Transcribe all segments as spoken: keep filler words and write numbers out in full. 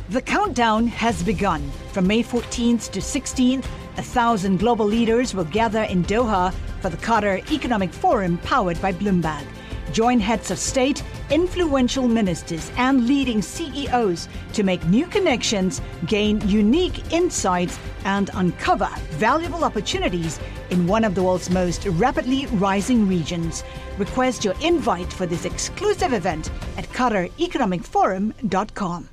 The countdown has begun. From May fourteenth to sixteenth, a thousand global leaders will gather in Doha for the Qatar Economic Forum powered by Bloomberg. Join heads of state, influential ministers, and leading C E Os to make new connections, gain unique insights, and uncover valuable opportunities in one of the world's most rapidly rising regions. Request your invite for this exclusive event at qatar economic forum dot com.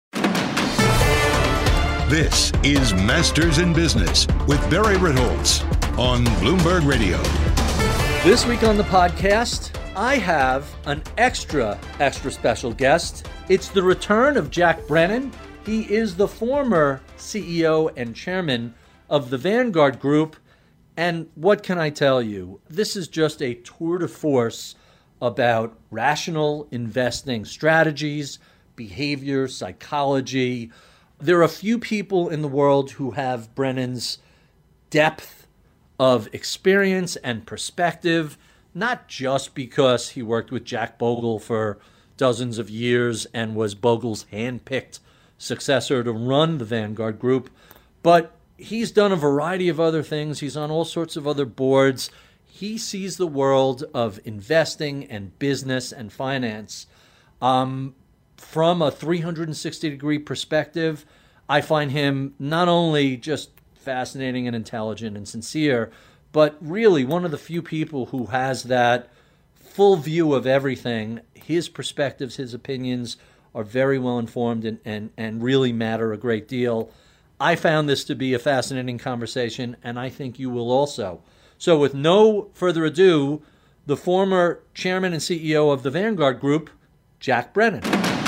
This is Masters in Business with Barry Ritholtz on Bloomberg Radio. This week on the podcast, I have an extra, extra special guest. It's the return of Jack Brennan. He is the former C E O and chairman of the Vanguard Group. And what can I tell you? This is just a tour de force about rational investing strategies, behavior, psychology. There are a few people in the world who have Brennan's depth of experience and perspective, not just because he worked with Jack Bogle for dozens of years and was Bogle's hand-picked successor to run the Vanguard Group, but he's done a variety of other things. He's on all sorts of other boards. He sees the world of investing and business and finance um, from a three hundred sixty degree perspective. I find him not only just fascinating and intelligent and sincere, but really one of the few people who has that full view of everything. His perspectives, his opinions are very well informed and, and, and really matter a great deal. I found this to be a fascinating conversation, and I think you will also. So with no further ado, the former chairman and C E O of the Vanguard Group, Jack Brennan.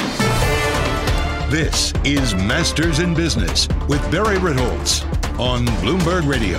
This is Masters in Business with Barry Ritholtz on Bloomberg Radio.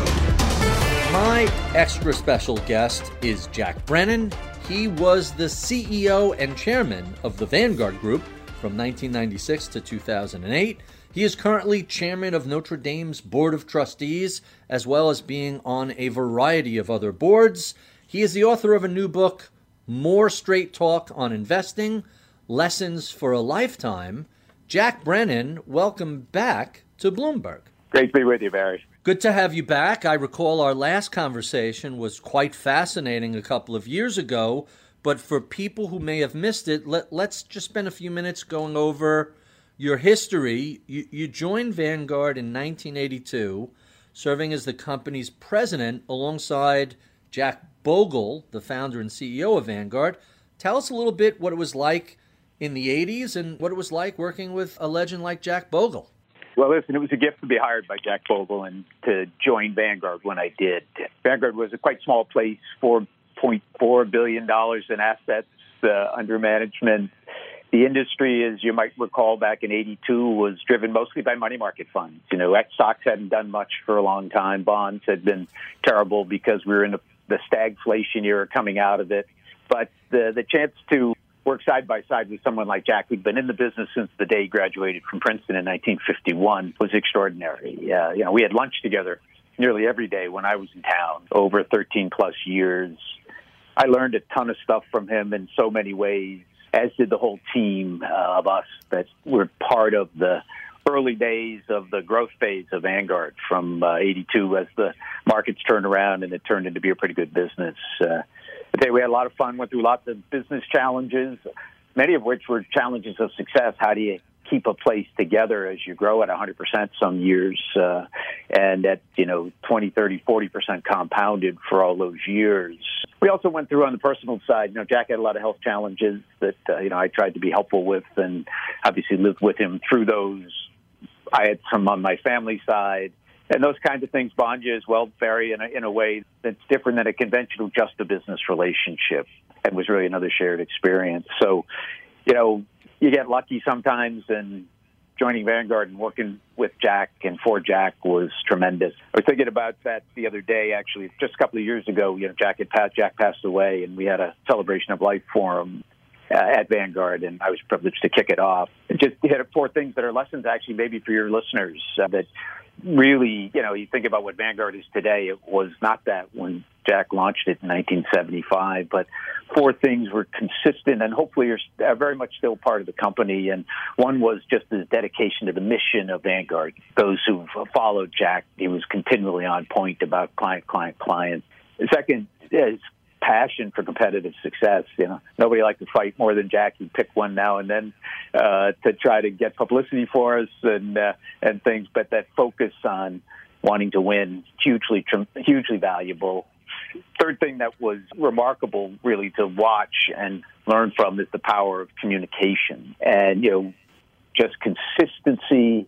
My extra special guest is Jack Brennan. He was the C E O and chairman of the Vanguard Group from nineteen ninety-six to two thousand eight. He is currently chairman of Notre Dame's Board of Trustees, as well as being on a variety of other boards. He is the author of a new book, More Straight Talk on Investing, Lessons for a Lifetime. Jack Brennan, welcome back to Bloomberg. Great to be with you, Barry. Good to have you back. I recall our last conversation was quite fascinating a couple of years ago, but for people who may have missed it, let, let's just spend a few minutes going over your history. You, you joined Vanguard in nineteen eighty-two, serving as the company's president alongside Jack Bogle, the founder and C E O of Vanguard. Tell us a little bit what it was like in the eighties and what it was like working with a legend like Jack Bogle. Well, listen, it was a gift to be hired by Jack Bogle and to join Vanguard when I did. Vanguard was a quite small place, four point four billion dollars in assets uh, under management. The industry, as you might recall, back in eighty-two was driven mostly by money market funds. You know, stocks hadn't done much for a long time. Bonds had been terrible because we were in the, the stagflation era coming out of it. But the, the chance to work side by side with someone like Jack, who'd been in the business since the day he graduated from Princeton in nineteen fifty-one, was extraordinary. Uh, you know, we had lunch together nearly every day when I was in town over thirteen plus years. I learned a ton of stuff from him in so many ways, as did the whole team uh, of us that were part of the early days of the growth phase of Vanguard from uh, eighty-two as the markets turned around and it turned into be a pretty good business. Uh, Today we had a lot of fun, went through lots of business challenges, many of which were challenges of success. How do you keep a place together as you grow at one hundred percent some years uh, and at, you know, twenty, thirty, forty percent compounded for all those years? We also went through on the personal side. You know, Jack had a lot of health challenges that, uh, you know, I tried to be helpful with and obviously lived with him through those. I had some on my family side. And those kinds of things bond you as well, Barry, in a, in a way that's different than a conventional just a business relationship. It was really another shared experience. So, you know, you get lucky sometimes, and joining Vanguard and working with Jack and for Jack was tremendous. I was thinking about that the other day, actually, just a couple of years ago. You know, Jack had passed, Jack passed away, and we had a celebration of life for him uh, at Vanguard, and I was privileged to kick it off. It just hit four things that are lessons, actually, maybe for your listeners, uh, that really, you know, you think about what Vanguard is today, it was not that when Jack launched it in nineteen seventy-five, but four things were consistent and hopefully are very much still part of the company. And one was just his dedication to the mission of Vanguard. Those who've followed Jack, he was continually on point about client, client, client. The second is passion for competitive success. You know, nobody liked to fight more than Jack. He'd pick one now and then uh, to try to get publicity for us and uh, and things. But that focus on wanting to win, hugely, hugely valuable. Third thing that was remarkable, really, to watch and learn from is the power of communication and, you know, just consistency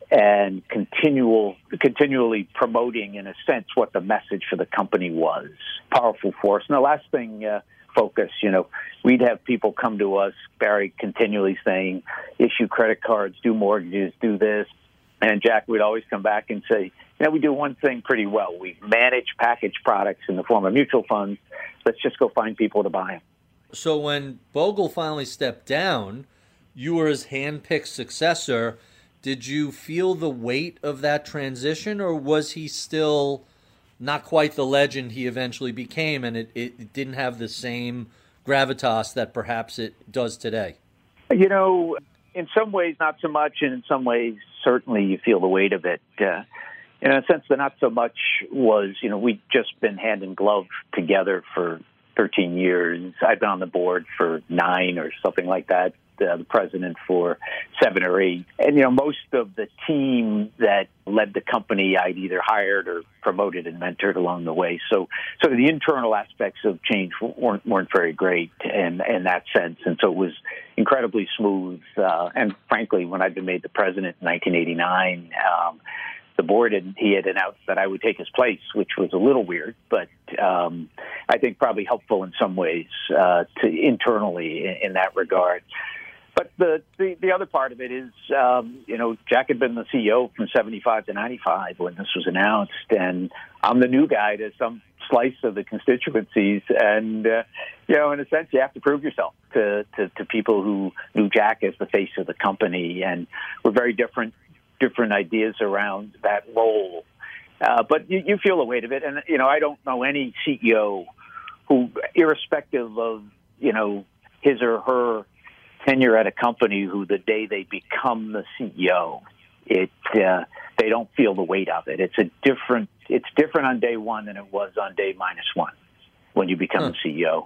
and continual, continually promoting, in a sense, what the message for the company was. Powerful force. And the last thing, uh, focus. You know, we'd have people come to us, Barry, continually saying, issue credit cards, do mortgages, do this. And Jack would always come back and say, you know, we do one thing pretty well. We manage package products in the form of mutual funds. Let's just go find people to buy them. So when Bogle finally stepped down, you were his hand-picked successor. Did you feel the weight of that transition, or was he still not quite the legend he eventually became, and it, it didn't have the same gravitas that perhaps it does today? You know, in some ways, not so much, and in some ways, certainly you feel the weight of it. Uh, in a sense, the not so much was, you know, we'd just been hand in glove together for thirteen years. I'd been on the board for nine or something like that, uh, the president for seven or eight. And, you know, most of the team that led the company I'd either hired or promoted and mentored along the way. So so the internal aspects of change weren't, weren't very great in, in that sense. And so it was incredibly smooth. Uh, and frankly, when I'd been made the president in nineteen eighty-nine, um, the board, and he had announced that I would take his place, which was a little weird, but um, I think probably helpful in some ways uh, to internally in, in that regard. But the, the, the other part of it is, um, you know, Jack had been the C E O from seventy-five to ninety-five when this was announced, and I'm the new guy to some slice of the constituencies. And, uh, you know, in a sense, you have to prove yourself to, to, to people who knew Jack as the face of the company. And we're very different, different ideas around that role. Uh, but you, you feel the weight of it. And, you know, I don't know any C E O who, irrespective of, you know, his or her tenure at a company, who the day they become the C E O, it uh, they don't feel the weight of it. It's a different. It's different on day one than it was on day minus one when you become huh. a C E O,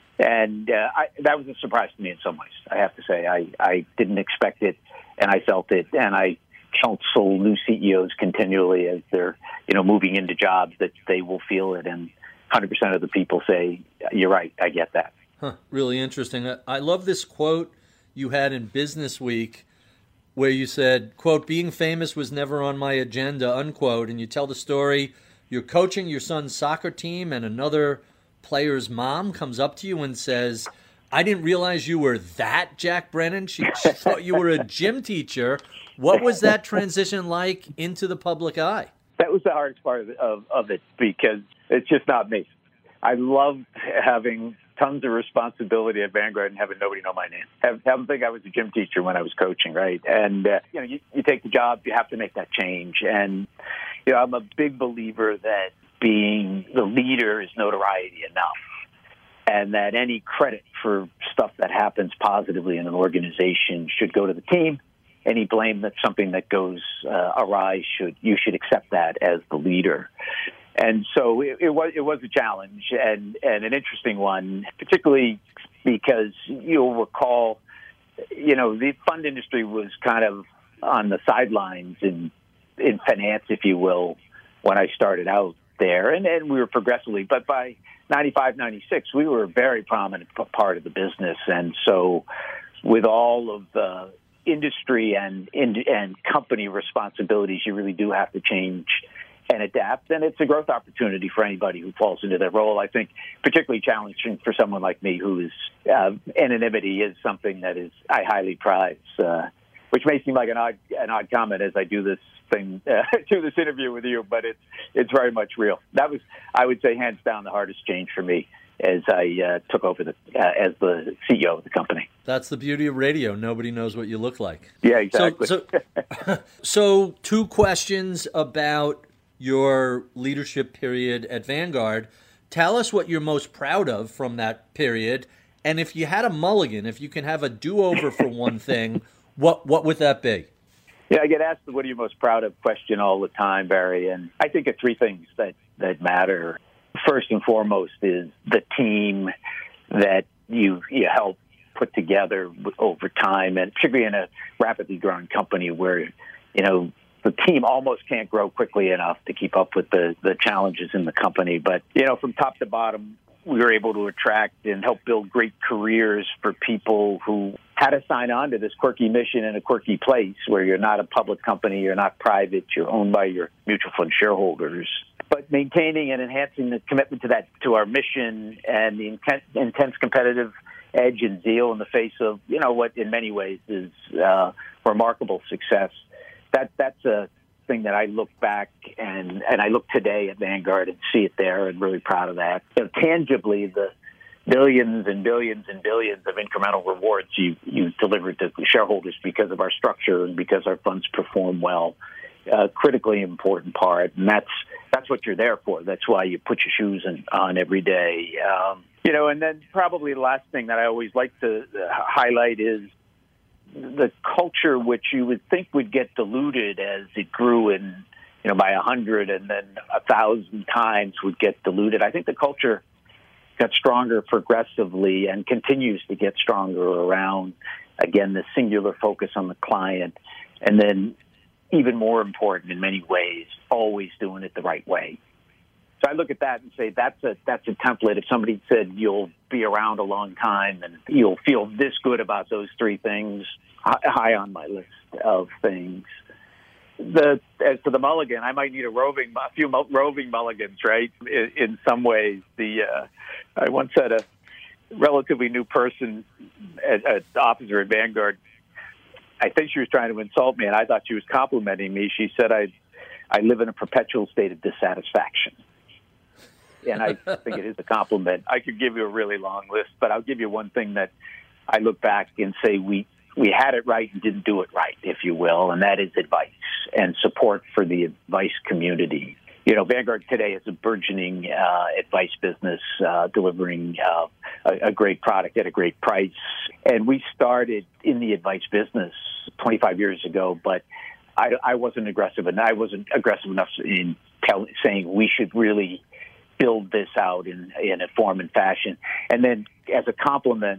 and uh, I, that was a surprise to me in some ways. I have to say, I, I didn't expect it, and I felt it, and I counsel new C E Os continually as they're you know moving into jobs that they will feel it, and one hundred percent of the people say, "You're right, I get that." Huh, really interesting. I love this quote you had in Business Week where you said, quote, "Being famous was never on my agenda," unquote. And you tell the story, you're coaching your son's soccer team and another player's mom comes up to you and says, "I didn't realize you were that Jack Brennan." She, she thought you were a gym teacher. What was that transition like into the public eye? That was the hardest part of, of, of it because it's just not me. I loved having tons of responsibility at Vanguard and having nobody know my name. Have, have them think I was a gym teacher when I was coaching, right? And, uh, you know, you, you take the job, you have to make that change. And, you know, I'm a big believer that being the leader is notoriety enough, and that any credit for stuff that happens positively in an organization should go to the team. Any blame that something that goes uh, awry, should you should accept that as the leader. And so it, it was it was a challenge and, and an interesting one, particularly because you'll recall, you know, the fund industry was kind of on the sidelines in in finance, if you will, when I started out there, and, and we were progressively. But by ninety-five, ninety-six, we were a very prominent part of the business, and so with all of the industry and and company responsibilities, you really do have to change and adapt, and it's a growth opportunity for anybody who falls into that role. I think particularly challenging for someone like me, who is uh, anonymity is something that is I highly prize, uh, which may seem like an odd an odd comment as I do this thing uh, do this interview with you, but it's it's very much real. That was, I would say, hands down the hardest change for me as I uh, took over the uh, as the C E O of the company. That's the beauty of radio. Nobody knows what you look like. Yeah, exactly. So, so, so two questions about your leadership period at Vanguard. Tell us what you're most proud of from that period. And if you had a mulligan, if you can have a do-over for one thing, what what would that be? Yeah, I get asked the what are you most proud of question all the time, Barry. And I think of three things that, that matter. First and foremost is the team that you you help put together over time, and particularly in a rapidly growing company where, you know, the team almost can't grow quickly enough to keep up with the, the challenges in the company. But, you know, from top to bottom, we were able to attract and help build great careers for people who had to sign on to this quirky mission in a quirky place where you're not a public company, you're not private, you're owned by your mutual fund shareholders. But maintaining and enhancing the commitment to that, to our mission and the intense, intense competitive edge and zeal in the face of, you know, what in many ways is uh, remarkable success. That that's a thing that I look back and, and I look today at Vanguard and see it there and really proud of that. You know, tangibly, the billions and billions and billions of incremental rewards you, you delivered to shareholders because of our structure and because our funds perform well, a critically important part. And that's that's what you're there for. That's why you put your shoes in, on every day. Um, you know, and then probably the last thing that I always like to uh, highlight is the culture, which you would think would get diluted as it grew in, you know, by a hundred and then a thousand times would get diluted. I think the culture got stronger progressively and continues to get stronger around, again, the singular focus on the client. And then even more important in many ways, always doing it the right way. So I look at that and say that's a that's a template. If somebody said you'll be around a long time and you'll feel this good about those three things, high on my list of things. The as to the mulligan, I might need a roving a few roving mulligans, right? In, in some ways, the uh, I once had a relatively new person at, at the officer at Vanguard. I think she was trying to insult me, and I thought she was complimenting me. She said I I live in a perpetual state of dissatisfaction. And I think it is a compliment. I could give you a really long list, but I'll give you one thing that I look back and say we, we had it right and didn't do it right, if you will, and that is advice and support for the advice community. You know, Vanguard today is a burgeoning uh, advice business, uh, delivering uh, a, a great product at a great price. And we started in the advice business twenty-five years ago, but I, I wasn't aggressive, and I wasn't aggressive enough in tell, saying we should really build this out in, in a form and fashion. And then as a complement,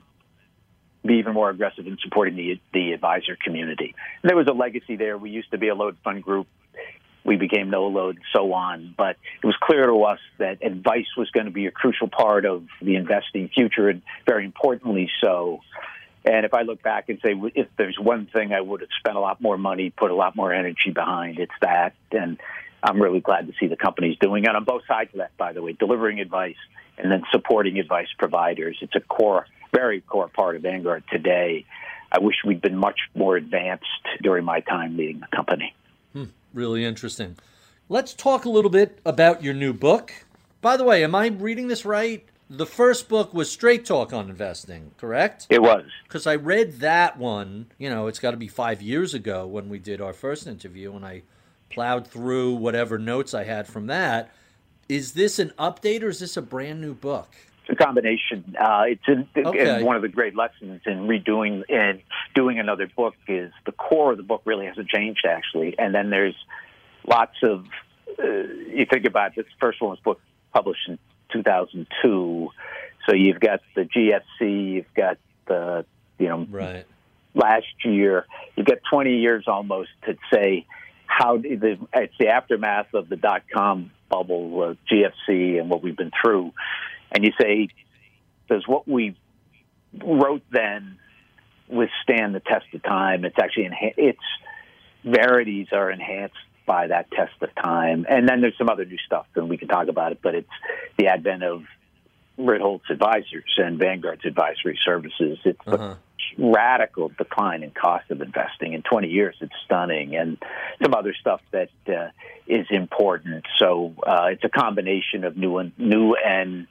be even more aggressive in supporting the the advisor community. And there was a legacy there. We used to be a load fund group. We became no load, and so on. But it was clear to us that advice was going to be a crucial part of the investing future, and very importantly so. And if I look back and say, if there's one thing I would have spent a lot more money, put a lot more energy behind, it's that. And I'm really glad to see the companies doing it on both sides of that, by the way, delivering advice and then supporting advice providers. It's a core, very core part of Vanguard today. I wish we'd been much more advanced during my time leading the company. Hmm, really interesting. Let's talk a little bit about your new book. By the way, am I reading this right? The first book was Straight Talk on Investing, correct? It was. Because I read that one, you know, it's got to be five years ago when we did our first interview, and I plowed through whatever notes I had from that. Is this an update or is this a brand new book? It's a combination. Uh, it's in, okay. One of the great lessons in redoing and doing another book is the core of the book really hasn't changed, actually. And then there's lots of, uh, you think about this first one was book published in two thousand two. So you've got the G F C, you've got the, you know, right. last year, you've got twenty years almost to say how the, it's the aftermath of the dot-com bubble, uh, G F C, and what we've been through. And you say, does what we wrote then withstand the test of time? It's actually, enha- its verities are enhanced by that test of time. And then there's some other new stuff, and we can talk about it, but it's the advent of Ritholtz Advisors and Vanguard's advisory services. It's uh-huh. a radical decline in cost of investing. In twenty years, it's stunning, and some other stuff that uh, is important. So uh, it's a combination of new and, new and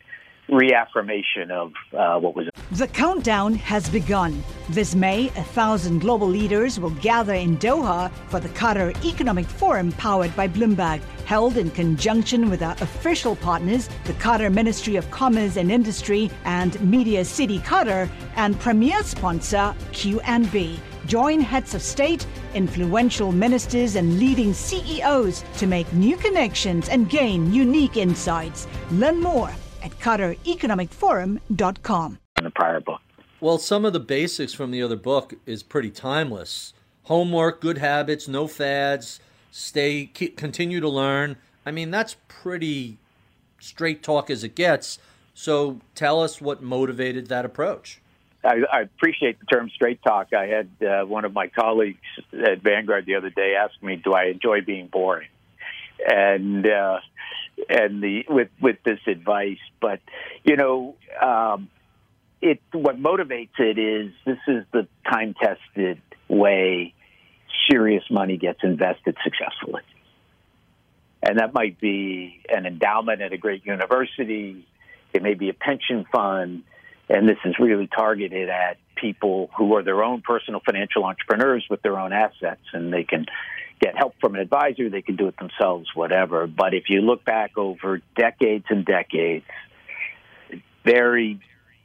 reaffirmation of uh, what was. The countdown has begun. This May, a thousand global leaders will gather in Doha for the Qatar Economic Forum powered by Bloomberg, held in conjunction with our official partners, the Qatar Ministry of Commerce and Industry and Media City Qatar, and premier sponsor Q N B. Join heads of state, influential ministers, and leading C E Os to make new connections and gain unique insights. Learn more at qatar economic forum dot com. In the prior book. Well, some of the basics from the other book is pretty timeless. Homework, good habits, no fads, stay, keep, continue to learn. I mean, that's pretty straight talk as it gets. So tell us what motivated that approach. I, I appreciate the term straight talk. I had uh, one of my colleagues at Vanguard the other day ask me, do I enjoy being boring? And uh, and the with, with this advice. But, you know, um, it what motivates it is this is the time-tested way serious money gets invested successfully. And that might be an endowment at a great university. It may be a pension fund. And this is really targeted at people who are their own personal financial entrepreneurs with their own assets, and they can get help from an advisor. They can do it themselves, whatever. But if you look back over decades and decades, very,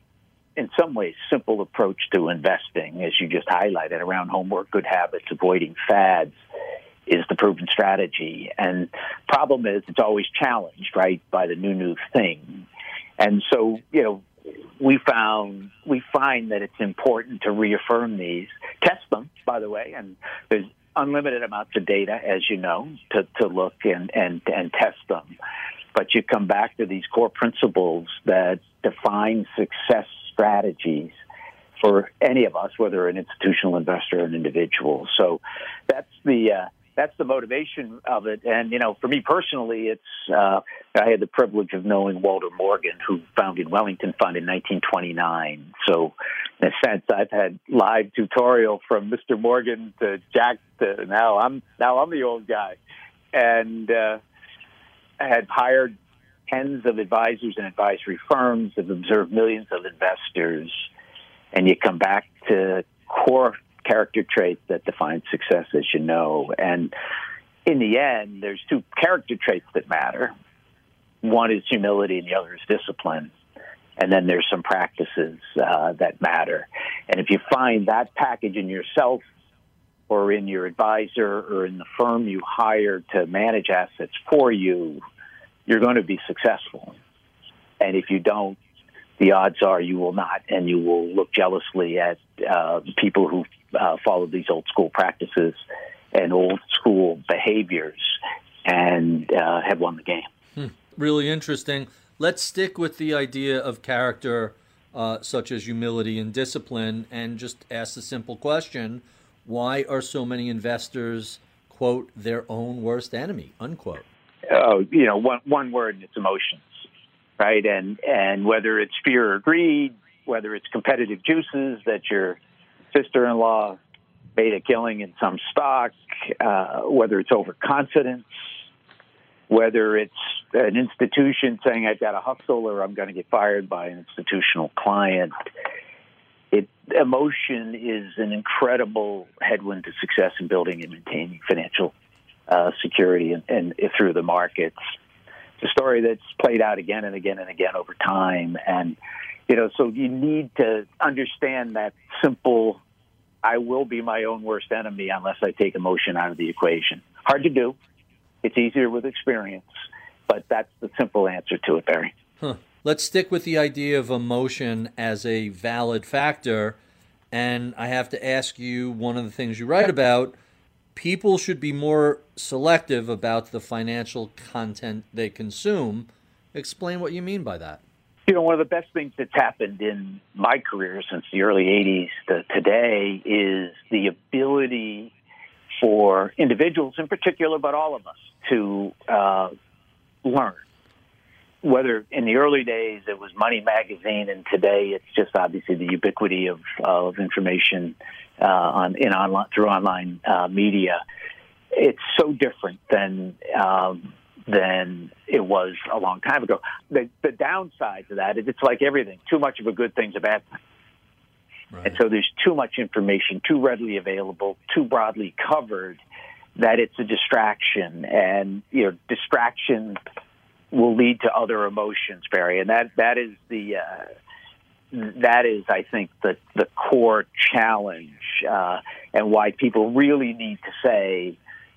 in some ways, simple approach to investing, as you just highlighted, around homework, good habits, avoiding fads, is the proven strategy. And problem is it's always challenged, right, by the new, new thing. And so, you know, we found we find that it's important to reaffirm these, test them, by the way, and there's unlimited amounts of data, as you know, to, to look and, and, and test them. But you come back to these core principles that define success strategies for any of us, whether an institutional investor or an individual. So that's the uh, that's the motivation of it. And, you know, for me personally, it's uh, I had the privilege of knowing Walter Morgan, who founded Wellington Fund in nineteen twenty-nine. So in a sense, I've had live tutorial from Mister Morgan to Jack to now I'm now I'm the old guy. And uh, I had hired tens of advisors and advisory firms, have observed millions of investors, and you come back to core character traits that define success, as you know. And in the end, there's two character traits that matter. One is humility and the other is discipline. And then there's some practices uh, that matter. And if you find that package in yourself or in your advisor or in the firm you hire to manage assets for you, you're going to be successful. And if you don't, the odds are you will not, and you will look jealously at uh, people who uh, follow these old school practices and old school behaviors and uh, have won the game. Hmm. Really interesting. Let's stick with the idea of character, uh, such as humility and discipline, and just ask the simple question, why are so many investors, quote, their own worst enemy, unquote? Oh, you know, one, one word, and it's emotions. Right, and and whether it's fear or greed, whether it's competitive juices that your sister-in-law made a killing in some stock, uh, whether it's overconfidence, whether it's an institution saying I've got to hustle or I'm going to get fired by an institutional client, it emotion is an incredible headwind to success in building and maintaining financial uh, security and, and through the markets. It's a story that's played out again and again and again over time. And, you know, so you need to understand that simple, I will be my own worst enemy unless I take emotion out of the equation. Hard to do. It's easier with experience, but that's the simple answer to it, Barry. Huh. Let's stick with the idea of emotion as a valid factor. And I have to ask you, one of the things you write about, people should be more selective about the financial content they consume. Explain what you mean by that. You know, one of the best things that's happened in my career since the early eighties to today is the ability for individuals in particular, but all of us, to uh, learn. Whether in the early days it was Money Magazine, and today it's just obviously the ubiquity of, of information uh, on in online through online uh, media. It's so different than um, than it was a long time ago. The, the downside to that is it's like everything. Too much of a good thing's a bad thing. Right. And so there's too much information, too readily available, too broadly covered, that it's a distraction. And, you know, distraction will lead to other emotions, Barry. And that, that is the, uh, that is, I think, the, the core challenge, uh, and why people really need to say,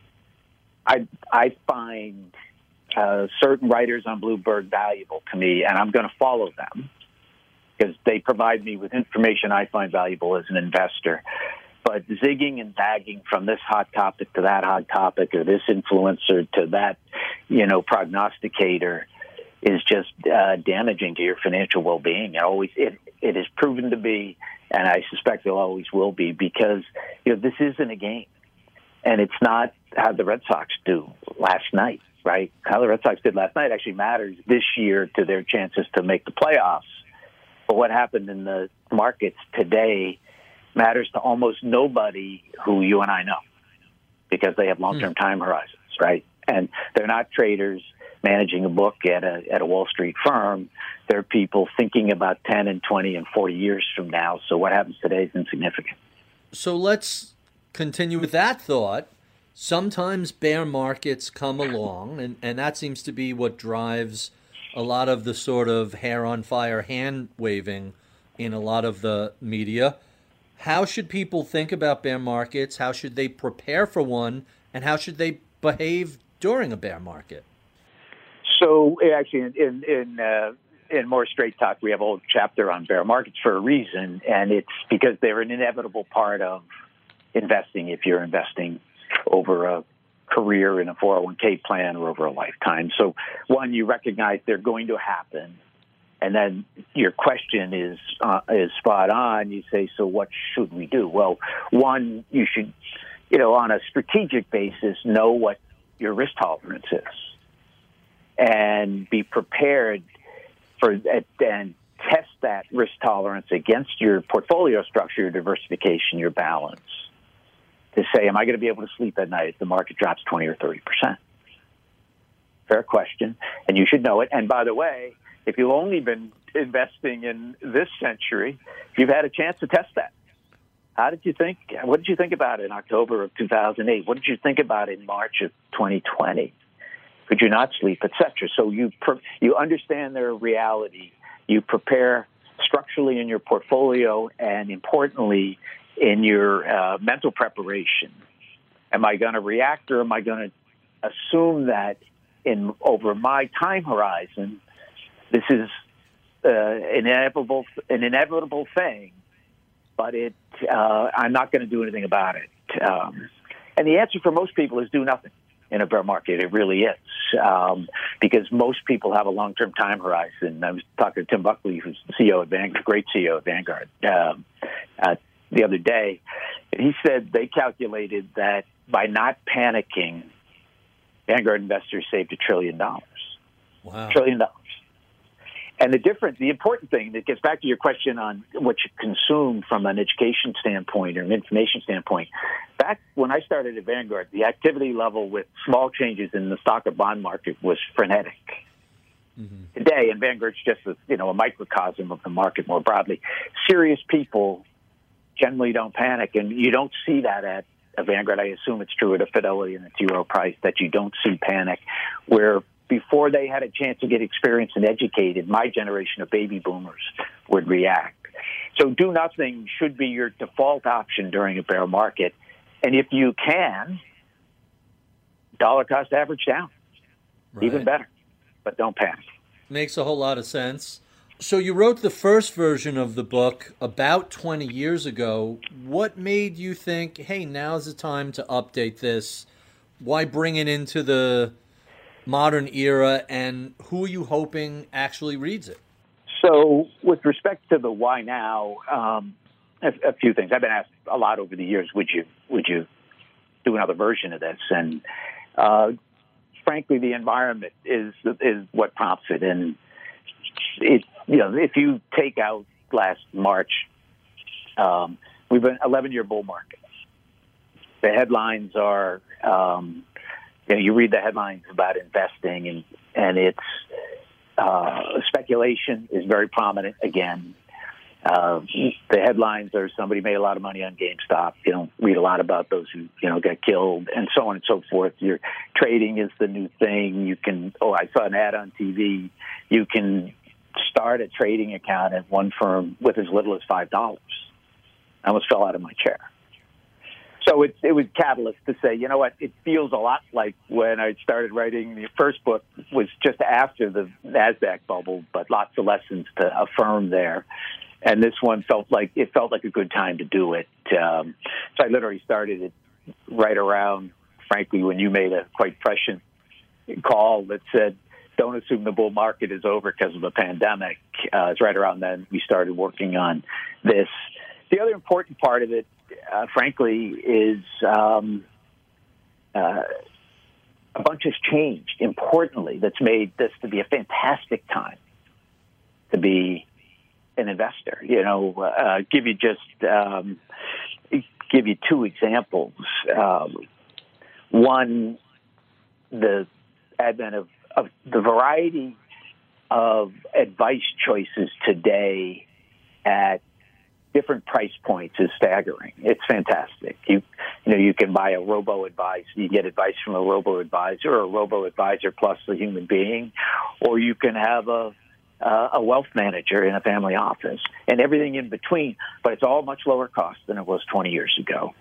I, I find uh, certain writers on Bloomberg valuable to me, and I'm going to follow them because they provide me with information I find valuable as an investor. But zigging and zagging from this hot topic to that hot topic, or this influencer to that, you know, prognosticator, is just uh, damaging to your financial well-being. It always it it is proven to be, and I suspect it always will be, because you know this isn't a game, and it's not how the Red Sox do last night, right? How the Red Sox did last night actually matters this year to their chances to make the playoffs. But what happened in the markets today matters to almost nobody who you and I know, because they have long-term time horizons, right? And they're not traders managing a book at a at a Wall Street firm. They're people thinking about ten and twenty and forty years from now. So what happens today is insignificant. So let's continue with that thought. Sometimes bear markets come along, and, and that seems to be what drives a lot of the sort of hair on fire hand waving in a lot of the media. How should people think about bear markets? How should they prepare for one? And how should they behave during a bear market? So actually, in in in, uh, in more straight talk, we have a whole chapter on bear markets for a reason, and it's because they're an inevitable part of investing if you're investing over a career in a four oh one k plan or over a lifetime. So, one, you recognize they're going to happen, and then your question is uh, is spot on. You say, so what should we do? Well, one, you should, you know, on a strategic basis, know what your risk tolerance is, and be prepared for that, and test that risk tolerance against your portfolio structure, your diversification, your balance, to say, am I going to be able to sleep at night if the market drops twenty or thirty percent? Fair question, and you should know it. And by the way, if you've only been investing in this century, you've had a chance to test that. How did you think? What did you think about it in October of two thousand eight? What did you think about it in March of twenty twenty? Could you not sleep, et cetera? So you you understand their reality. You prepare structurally in your portfolio, and importantly, in your uh, mental preparation. Am I going to react, or am I going to assume that in over my time horizon, this is uh, an inevitable an inevitable thing, but it uh, I'm not going to do anything about it. Um, and the answer for most people is do nothing in a bear market. It really is, um, because most people have a long-term time horizon. I was talking to Tim Buckley, who's the C E O of Vanguard, great C E O of Vanguard, um, uh, the other day. And he said they calculated that by not panicking, Vanguard investors saved a trillion dollars. Wow. Trillion dollars. And the difference, the important thing that gets back to your question on what you consume from an education standpoint or an information standpoint, back when I started at Vanguard, the activity level with small changes in the stock or bond market was frenetic. Mm-hmm. Today, and Vanguard's just a, you know, a microcosm of the market more broadly, serious people generally don't panic, and you don't see that at a Vanguard. I assume it's true at a Fidelity and a T. Rowe Price, that you don't see panic, where before they had a chance to get experienced and educated, my generation of baby boomers would react. So do nothing should be your default option during a bear market. And if you can, dollar cost average down, right. Even better, but don't panic. Makes a whole lot of sense. So you wrote the first version of the book about twenty years ago. What made you think, hey, now's the time to update this? Why bring it into the modern era, and who are you hoping actually reads it? So with respect to the why now, um, a, a few things. I've been asked a lot over the years, would you would you do another version of this? And uh, frankly, the environment is is what prompts it. And it, you know, if you take out last March, um, we've been eleven-year bull market. The headlines are, um, you know, you read the headlines about investing, and and it's uh, speculation is very prominent again. Uh, the headlines are somebody made a lot of money on GameStop. You don't read a lot about those who, you know, got killed and so on and so forth. Your trading is the new thing. You can, oh, I saw an ad on T V. You can start a trading account at one firm with as little as five dollars. I almost fell out of my chair. So it, it was catalyst to say, you know what, it feels a lot like when I started writing the first book was just after the NASDAQ bubble, but lots of lessons to affirm there. And this one felt like it felt like a good time to do it. Um, so I literally started it right around, frankly, when you made a quite prescient call that said, don't assume the bull market is over because of a pandemic. Uh, it's right around then we started working on this. The other important part of it, uh, frankly, is um, uh, a bunch has changed, importantly, that's made this to be a fantastic time to be an investor. You know, uh, give you just um, give you two examples. Um, one, the advent of, of the variety of advice choices today at different price points is staggering. It's fantastic. You, you know, you can buy a robo-advisor. You get advice from a robo-advisor or a robo-advisor plus a human being, or you can have a uh, a wealth manager in a family office and everything in between. But it's all much lower cost than it was twenty years ago.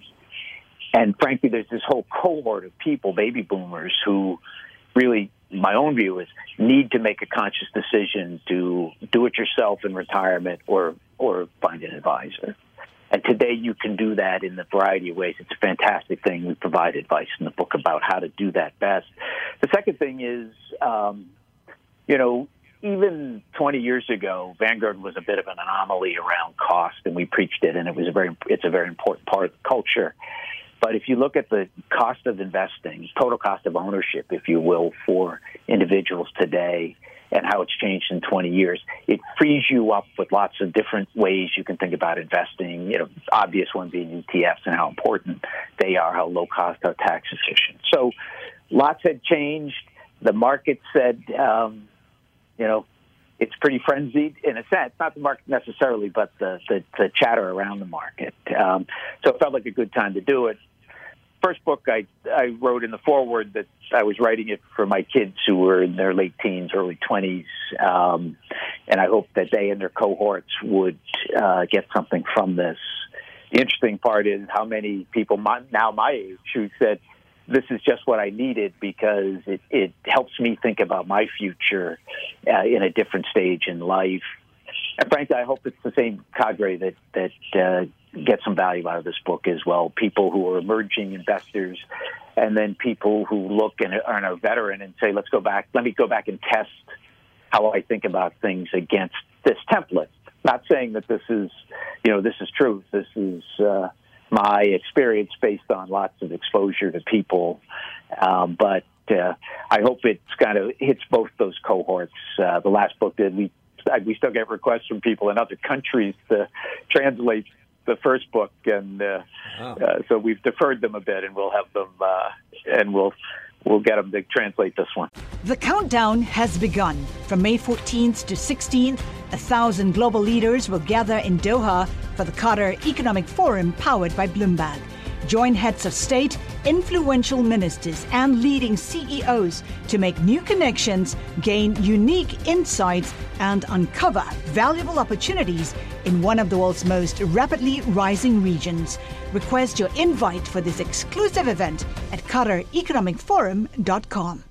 And frankly, there's this whole cohort of people, baby boomers, who really, my own view is, need to make a conscious decision to do it yourself in retirement or or find an advisor. And today you can do that in a variety of ways. It's a fantastic thing. We provide advice in the book about how to do that best. The second thing is, um, you know, even twenty years ago, Vanguard was a bit of an anomaly around cost, and we preached it, and it was a very, it's a very important part of the culture. But if you look at the cost of investing, total cost of ownership, if you will, for individuals today, and how it's changed in twenty years, it frees you up with lots of different ways you can think about investing. You know, obvious one being E T Fs and how important they are, how low cost, how tax efficient. So lots had changed. The market said, um, you know, it's pretty frenzied in a sense, not the market necessarily, but the, the, the chatter around the market. Um, so it felt like a good time to do it. First book I, I wrote in the foreword that I was writing it for my kids who were in their late teens, early twenties, um, and I hoped that they and their cohorts would uh, get something from this. The interesting part is how many people my, now my age who said, this is just what I needed because it, it helps me think about my future uh, in a different stage in life. And frankly, I hope it's the same cadre that, that uh, gets some value out of this book as well. People who are emerging investors, and then people who look and are a veteran and say, let's go back, let me go back and test how I think about things against this template. Not saying that this is, you know, this is truth. This is uh, my experience based on lots of exposure to people. Um, but uh, I hope it's kind of hits both those cohorts. Uh, the last book did, we we still get requests from people in other countries to translate the first book, and uh, wow. uh, so we've deferred them a bit, and we'll have them, uh, and we'll we'll get them to translate this one. The countdown has begun. From May fourteenth to sixteenth, a thousand global leaders will gather in Doha for the Qatar Economic Forum powered by Bloomberg. Join heads of state, influential ministers, and leading C E Os to make new connections, gain unique insights, and uncover valuable opportunities in one of the world's most rapidly rising regions. Request your invite for this exclusive event at qatar economic forum dot com.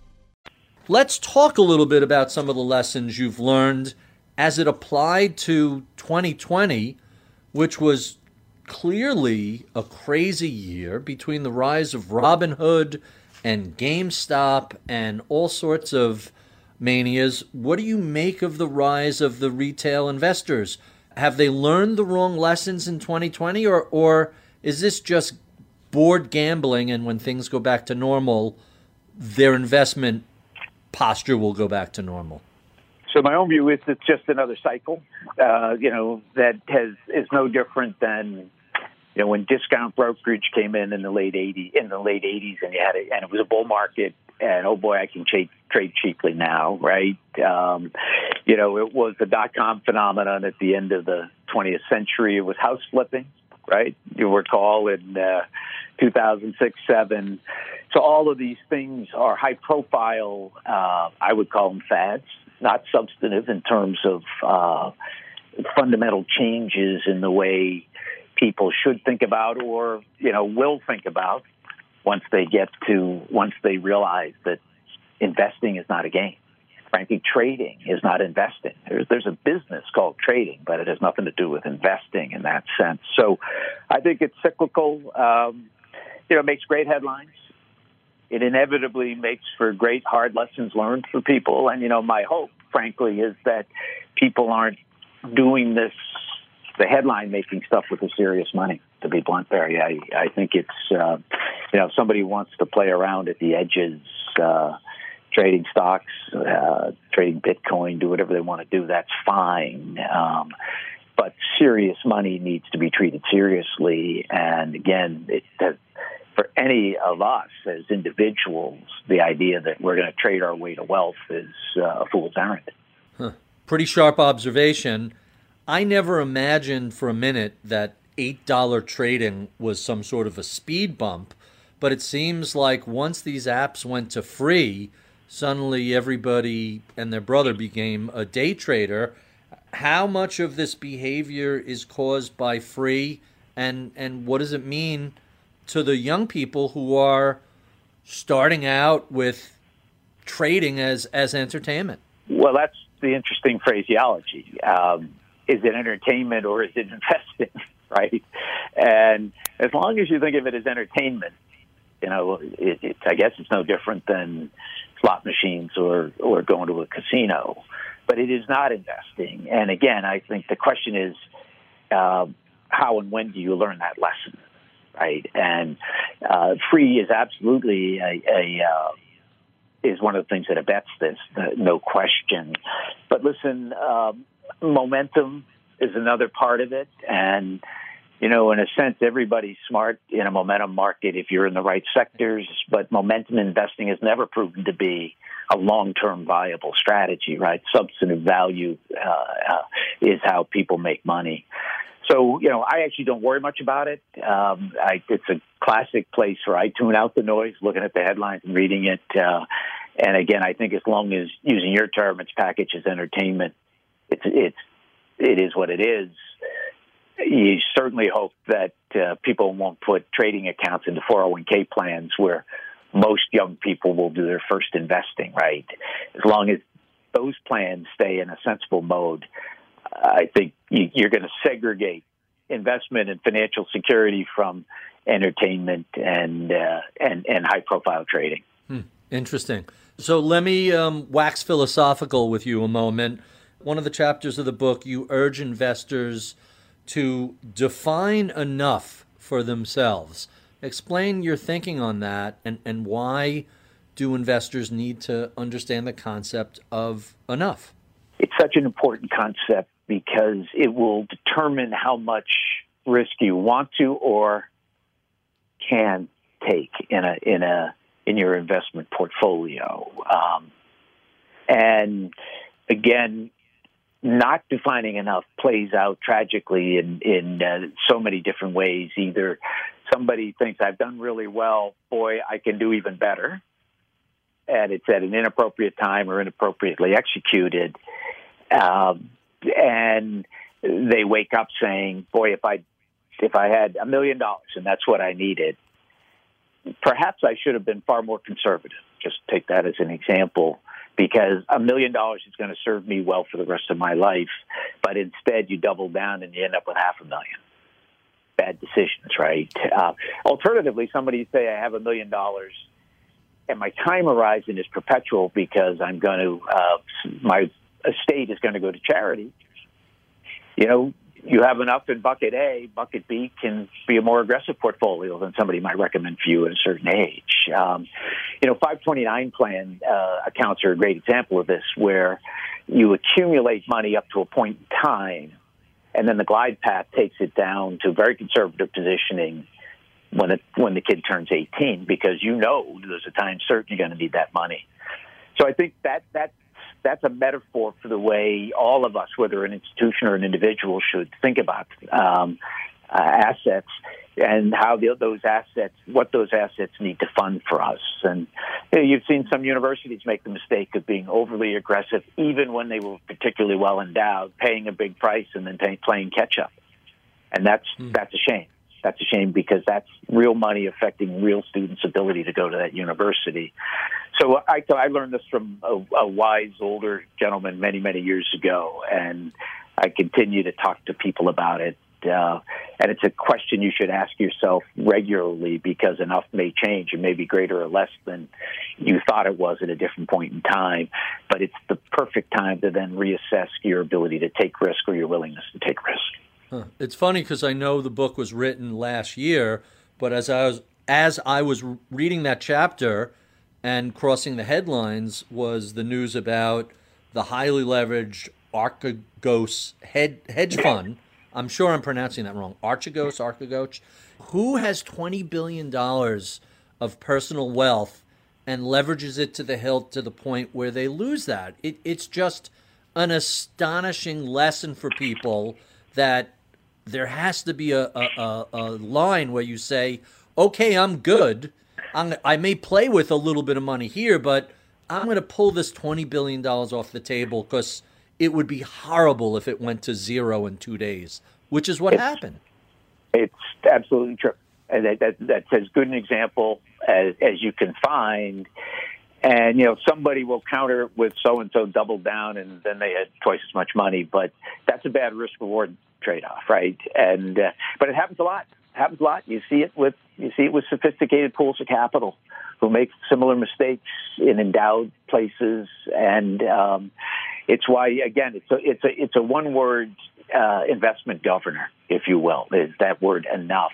Let's talk a little bit about some of the lessons you've learned as it applied to twenty twenty, which was clearly a crazy year between the rise of Robinhood and GameStop and all sorts of manias. What do you make of the rise of the retail investors? Have they learned the wrong lessons in twenty twenty, or, or is this just bored gambling, and when things go back to normal, their investment posture will go back to normal? So my own view is it's just another cycle, uh, you know, that has is no different than, you know, when discount brokerage came in in the late eighties, in the late eighties, and you had it, and it was a bull market, and oh boy, I can trade, trade cheaply now, right? Um, you know, it was the dot-com phenomenon at the end of the twentieth century. It was house flipping, right? You recall in uh, two thousand six, seven. So all of these things are high-profile, uh, I would call them fads, not substantive in terms of uh, fundamental changes in the way people should think about or, you know, will think about once they get to, once they realize that investing is not a game. Frankly, trading is not investing. There's, there's a business called trading, but it has nothing to do with investing in that sense. So I think it's cyclical. Um, you know, it makes great headlines. It inevitably makes for great hard lessons learned for people. And, you know, my hope, frankly, is that people aren't doing this, the headline making stuff with the serious money, to be blunt, Barry. I, I think it's, uh, you know, if somebody wants to play around at the edges, uh, trading stocks, uh, trading Bitcoin, do whatever they want to do, that's fine. Um, but serious money needs to be treated seriously. And again, it does. For any of us as individuals, the idea that we're going to trade our way to wealth is uh, a fool's errand. Huh. Pretty sharp observation. I never imagined for a minute that eight dollar trading was some sort of a speed bump, but it seems like once these apps went to free, suddenly everybody and their brother became a day trader. How much of this behavior is caused by free, and, and what does it mean to the young people who are starting out with trading as, as entertainment? Well, that's the interesting phraseology. Um, is it entertainment or is it investing, right? And as long as you think of it as entertainment, you know, it, it, I guess it's no different than slot machines or, or going to a casino. But it is not investing. And again, I think the question is, uh, how and when do you learn that lesson? Right, and uh, free is absolutely a, a uh, is one of the things that abets this, uh, no question. But listen, um, momentum is another part of it, and you know, in a sense, everybody's smart in a momentum market if you're in the right sectors. But momentum investing has never proven to be a long-term viable strategy. Right, substantive value uh, uh, is how people make money. So, you know, I actually don't worry much about it. Um, I, it's a classic place where I tune out the noise, looking at the headlines and reading it. Uh, and again, I think as long as, using your term, it's packaged as entertainment, it's it's it is what it is. You certainly hope that uh, people won't put trading accounts into four oh one k plans where most young people will do their first investing. Right, as long as those plans stay in a sensible mode, I think you're going to segregate investment and financial security from entertainment and uh, and, and high-profile trading. Hmm. Interesting. So let me um, wax philosophical with you a moment. One of the chapters of the book, you urge investors to define enough for themselves. Explain your thinking on that, and, and why do investors need to understand the concept of enough? It's such an important concept because it will determine how much risk you want to or can take in a in a in your investment portfolio. Um, and again, not defining enough plays out tragically in in uh, so many different ways. Either somebody thinks I've done really well, boy, I can do even better, and it's at an inappropriate time or inappropriately executed. Um, and they wake up saying, boy, if I if I had a million dollars and that's what I needed, perhaps I should have been far more conservative. Just take that as an example, because a million dollars is going to serve me well for the rest of my life. But instead, you double down and you end up with half a million. Bad decisions, right? Uh, alternatively, somebody say, I have a million dollars and my time horizon is perpetual because I'm going to, uh, my estate is going to go to charity. You know, you have enough in bucket A, bucket B can be a more aggressive portfolio than somebody might recommend for you at a certain age. Um, you know, five twenty-nine plan uh, accounts are a great example of this, where you accumulate money up to a point in time, and then the glide path takes it down to very conservative positioning when it when the kid turns eighteen, because you know there's a time certain you're going to need that money. So I think that that that's a metaphor for the way all of us, whether an institution or an individual, should think about um, uh, assets and how the, those assets, what those assets need to fund for us. And you know, you've seen some universities make the mistake of being overly aggressive, even when they were particularly well endowed, paying a big price and then pay, playing catch up. And that's mm. that's a shame. That's a shame because that's real money affecting real students' ability to go to that university. So I, I learned this from a, a wise older gentleman many, many years ago, and I continue to talk to people about it. Uh, and it's a question you should ask yourself regularly, because enough may change. It may be greater or less than you thought it was at a different point in time. But it's the perfect time to then reassess your ability to take risk or your willingness to take risk. Huh. It's funny because I know the book was written last year, but as I was as I was reading that chapter and crossing the headlines was the news about the highly leveraged Archegos hedge, hedge fund. I'm sure I'm pronouncing that wrong. Archegos, Archegos, who has twenty billion dollars of personal wealth and leverages it to the hilt to the point where they lose that. It, it's just an astonishing lesson for people that there has to be a, a, a line where you say, okay, I'm good. I'm, I may play with a little bit of money here, but I'm going to pull this twenty billion dollars off the table because it would be horrible if it went to zero in two days, which is what it's, happened. It's absolutely true. And that, that, that's as good an example as, as you can find. And, you know, somebody will counter it with so-and-so doubled down and then they had twice as much money. But that's a bad risk-reward trade-off, right? And uh, but it happens a lot. It happens a lot. You see it with you see it with sophisticated pools of capital who make similar mistakes in endowed places. And um, it's why, again, it's a it's a it's a one-word uh, investment governor, if you will. Is that word enough?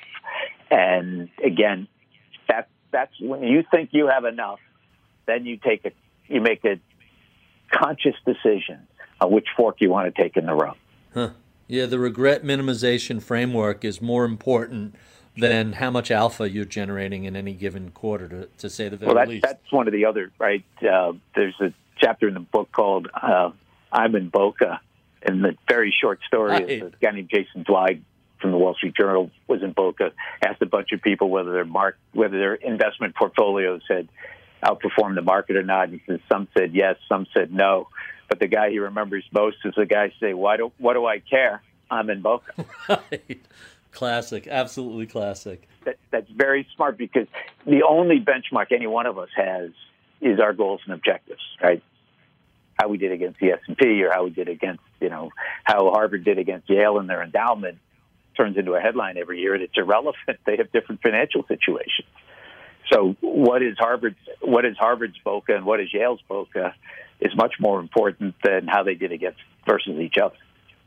And again, that that's when you think you have enough. Then you take a, you make a conscious decision on which fork you want to take in the road. Huh. Yeah, the regret minimization framework is more important than how much alpha you're generating in any given quarter, to, to say the very well, that's, least. That's one of the other, right? Uh, there's a chapter in the book called uh, I'm in Boca, and the very short story right. is a guy named Jason Zweig from the Wall Street Journal was in Boca, asked a bunch of people whether their mark, whether their investment portfolios had outperformed the market or not. And some said yes, some said no. But the guy he remembers most is the guy say, "Why do what do I care? I'm in Boca." Right. Classic, absolutely classic. That, that's very smart, because the only benchmark any one of us has is our goals and objectives, right? How we did against the S and P, or how we did against, you know, how Harvard did against Yale and their endowment turns into a headline every year, and it's irrelevant. They have different financial situations. So what is Harvard's what is Harvard's Boca and what is Yale's Boca is much more important than how they did against versus each other.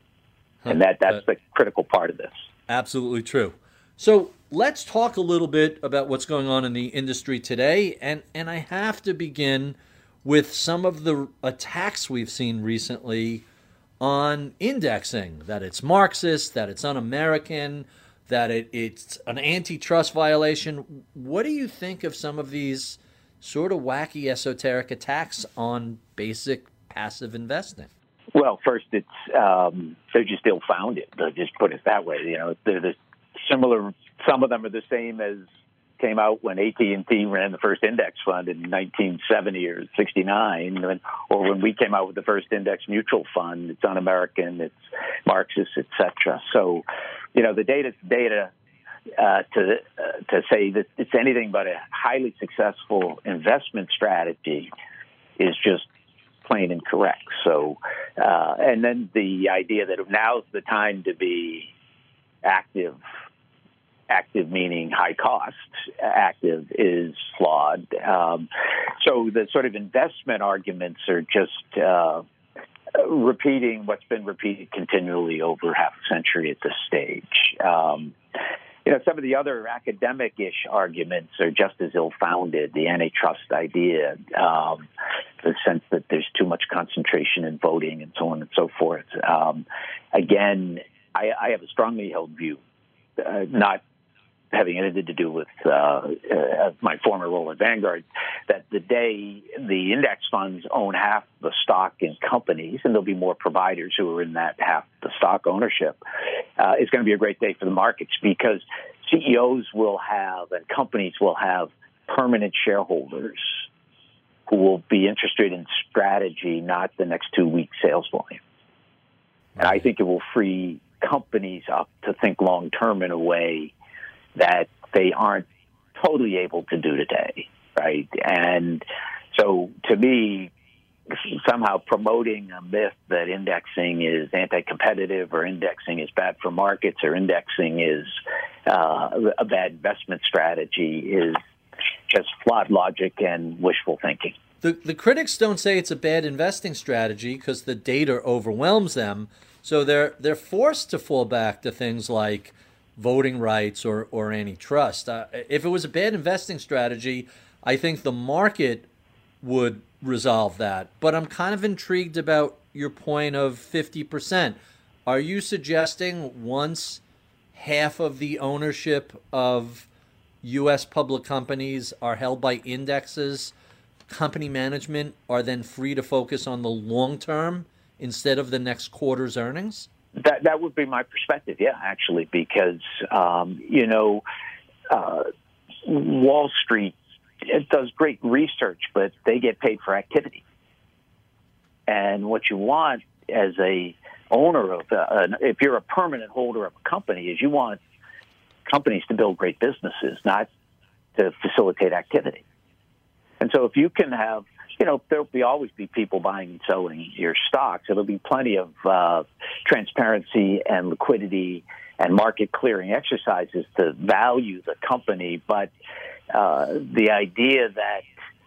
And that, that's the critical part of this. Absolutely true. So let's talk a little bit about what's going on in the industry today. And, and I have to begin with some of the attacks we've seen recently on indexing, that it's Marxist, that it's un-American, that it, it's an antitrust violation. What do you think of some of these sort of wacky esoteric attacks on basic passive investing? Well, first, it's um, they're just ill-founded. They'll just put it that way. You know, they're the similar. Some of them are the same as came out when A T and T ran the first index fund in nineteen seventy or sixty-nine, or when we came out with the first index mutual fund. It's un-American, it's Marxist, et cetera. So, you know, the data's data. Uh, to uh, to say that it's anything but a highly successful investment strategy is just plain incorrect. So, uh, and then the idea that now's the time to be active, active meaning high cost, active is flawed. Um, so the sort of investment arguments are just uh, repeating what's been repeated continually over half a century at this stage. Um, You know, some of the other academic-ish arguments are just as ill-founded. The antitrust idea, um, the sense that there's too much concentration in voting, and so on and so forth. Um, again, I, I have a strongly held view, uh, not having anything to do with uh, uh, my former role at Vanguard, that the day the index funds own half the stock in companies, and there'll be more providers who are in that half the stock ownership, uh, is going to be a great day for the markets, because C E Os will have and companies will have permanent shareholders who will be interested in strategy, not the next two week sales volume. And I think it will free companies up to think long term in a way that they aren't totally able to do today, right? And so, to me, somehow promoting a myth that indexing is anti-competitive or indexing is bad for markets or indexing is uh, a bad investment strategy is just flawed logic and wishful thinking. The, the critics don't say it's a bad investing strategy because the data overwhelms them, so they're they're forced to fall back to things like voting rights or, or antitrust. Uh, if it was a bad investing strategy, I think the market would resolve that. But I'm kind of intrigued about your point of fifty percent. Are you suggesting once half of the ownership of U S public companies are held by indexes, company management are then free to focus on the long term instead of the next quarter's earnings? That that would be my perspective, yeah, actually, because, um, you know, uh, Wall Street, it does great research, but they get paid for activity. And what you want as a owner of, uh, if you're a permanent holder of a company, is you want companies to build great businesses, not to facilitate activity. And so if you can have, you know, there'll be always be people buying and selling your stocks. There'll be plenty of uh, transparency and liquidity and market clearing exercises to value the company. But uh, the idea that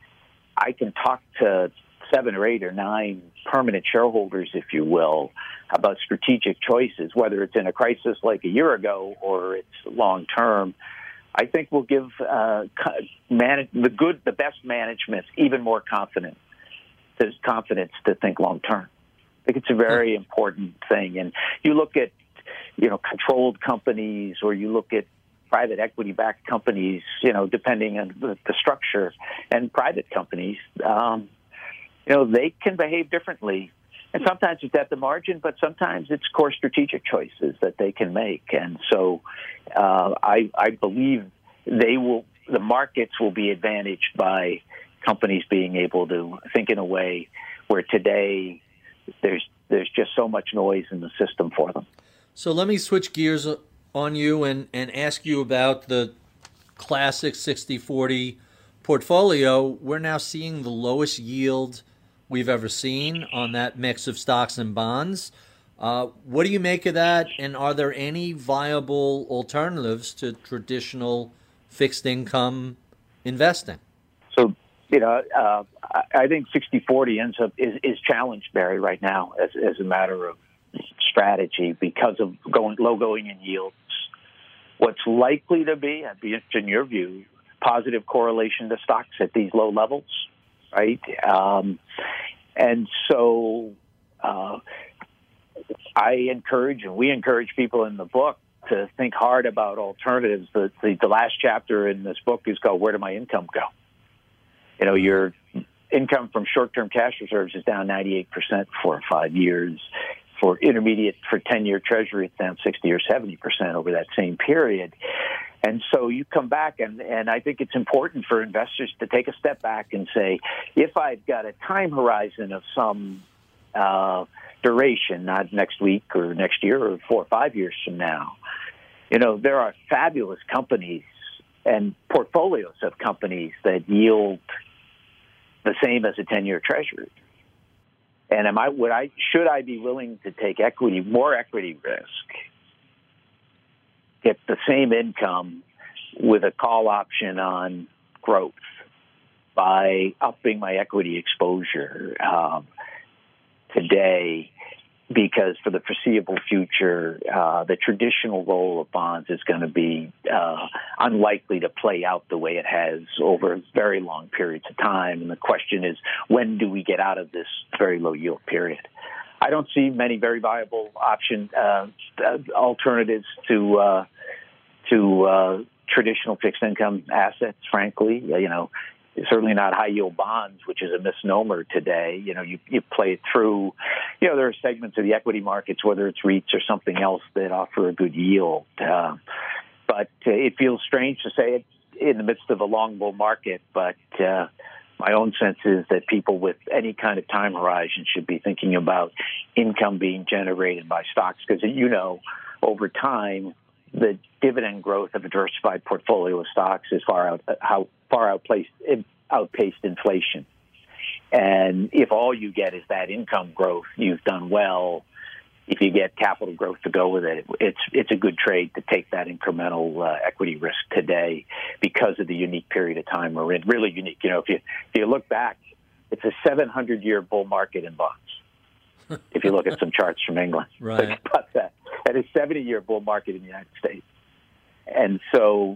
I can talk to seven or eight or nine permanent shareholders, if you will, about strategic choices, whether it's in a crisis like a year ago or it's long term, I think will give uh, manage, the good, the best management even more confidence. There's confidence to think long term. I think it's a very important thing. And you look at, you know, controlled companies, or you look at private equity-backed companies, you know, depending on the, the structure, and private companies, um, you know, they can behave differently. And sometimes it's at the margin, but sometimes it's core strategic choices that they can make. And so uh, I, I believe they will, the markets will be advantaged by companies being able to think in a way where today there's there's just so much noise in the system for them. So let me switch gears on you and, and ask you about the classic sixty forty portfolio. We're now seeing the lowest yield we've ever seen on that mix of stocks and bonds. Uh, what do you make of that? And are there any viable alternatives to traditional fixed income investing? So, you know, uh, I think sixty forty ends up is, is challenged, Barry, right now as, as a matter of strategy because of going low going in yields. What's likely to be, I'd be interested in your view, positive correlation to stocks at these low levels, right? Um, and so uh, I encourage, and we encourage people in the book to think hard about alternatives. The, the, the last chapter in this book is called Where Did My Income Go? You know, your income from short-term cash reserves is down ninety-eight percent for five years. For intermediate, for ten-year Treasury, it's down sixty or seventy percent over that same period. And so you come back, and, and I think it's important for investors to take a step back and say, if I've got a time horizon of some uh, duration, not next week or next year or four or five years from now, you know, there are fabulous companies and portfolios of companies that yield the same as a ten-year Treasury. And am I, would I, should I be willing to take equity, more equity risk, get the same income with a call option on growth by upping my equity exposure um, today? Because for the foreseeable future, uh, the traditional role of bonds is going to be uh, unlikely to play out the way it has over very long periods of time. And the question is, when do we get out of this very low yield period? I don't see many very viable option uh, alternatives to uh, to uh, traditional fixed income assets, frankly. You know, certainly not high yield bonds, which is a misnomer today. You know, you, you play it through. You know, there are segments of the equity markets, whether it's REITs or something else, that offer a good yield. Uh, but uh, it feels strange to say it in the midst of a long bull market, but uh, my own sense is that people with any kind of time horizon should be thinking about income being generated by stocks, because, you know, over time, the dividend growth of a diversified portfolio of stocks is far out, how far outpaced, outpaced inflation. And if all you get is that income growth, you've done well. If you get capital growth to go with it, it's it's a good trade to take that incremental uh, equity risk today because of the unique period of time we're in. Really unique. You know, if you if you look back, it's a seven hundred year bull market in bonds. If you look at some charts from England, right? Think about that. And a seventy year bull market in the United States, and so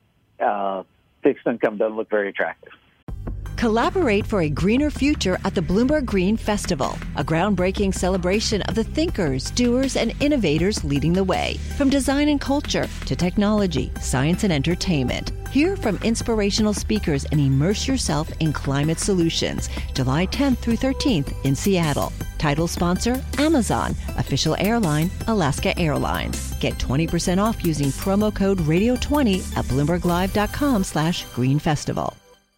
uh, fixed income doesn't look very attractive. Collaborate for a greener future at the Bloomberg Green Festival, a groundbreaking celebration of the thinkers, doers, and innovators leading the way. From design and culture to technology, science, and entertainment. Hear from inspirational speakers and immerse yourself in climate solutions. July tenth through thirteenth in Seattle. Title sponsor, Amazon. Official airline, Alaska Airlines. Get twenty percent off using promo code radio twenty at bloomberglive.com slash green festival.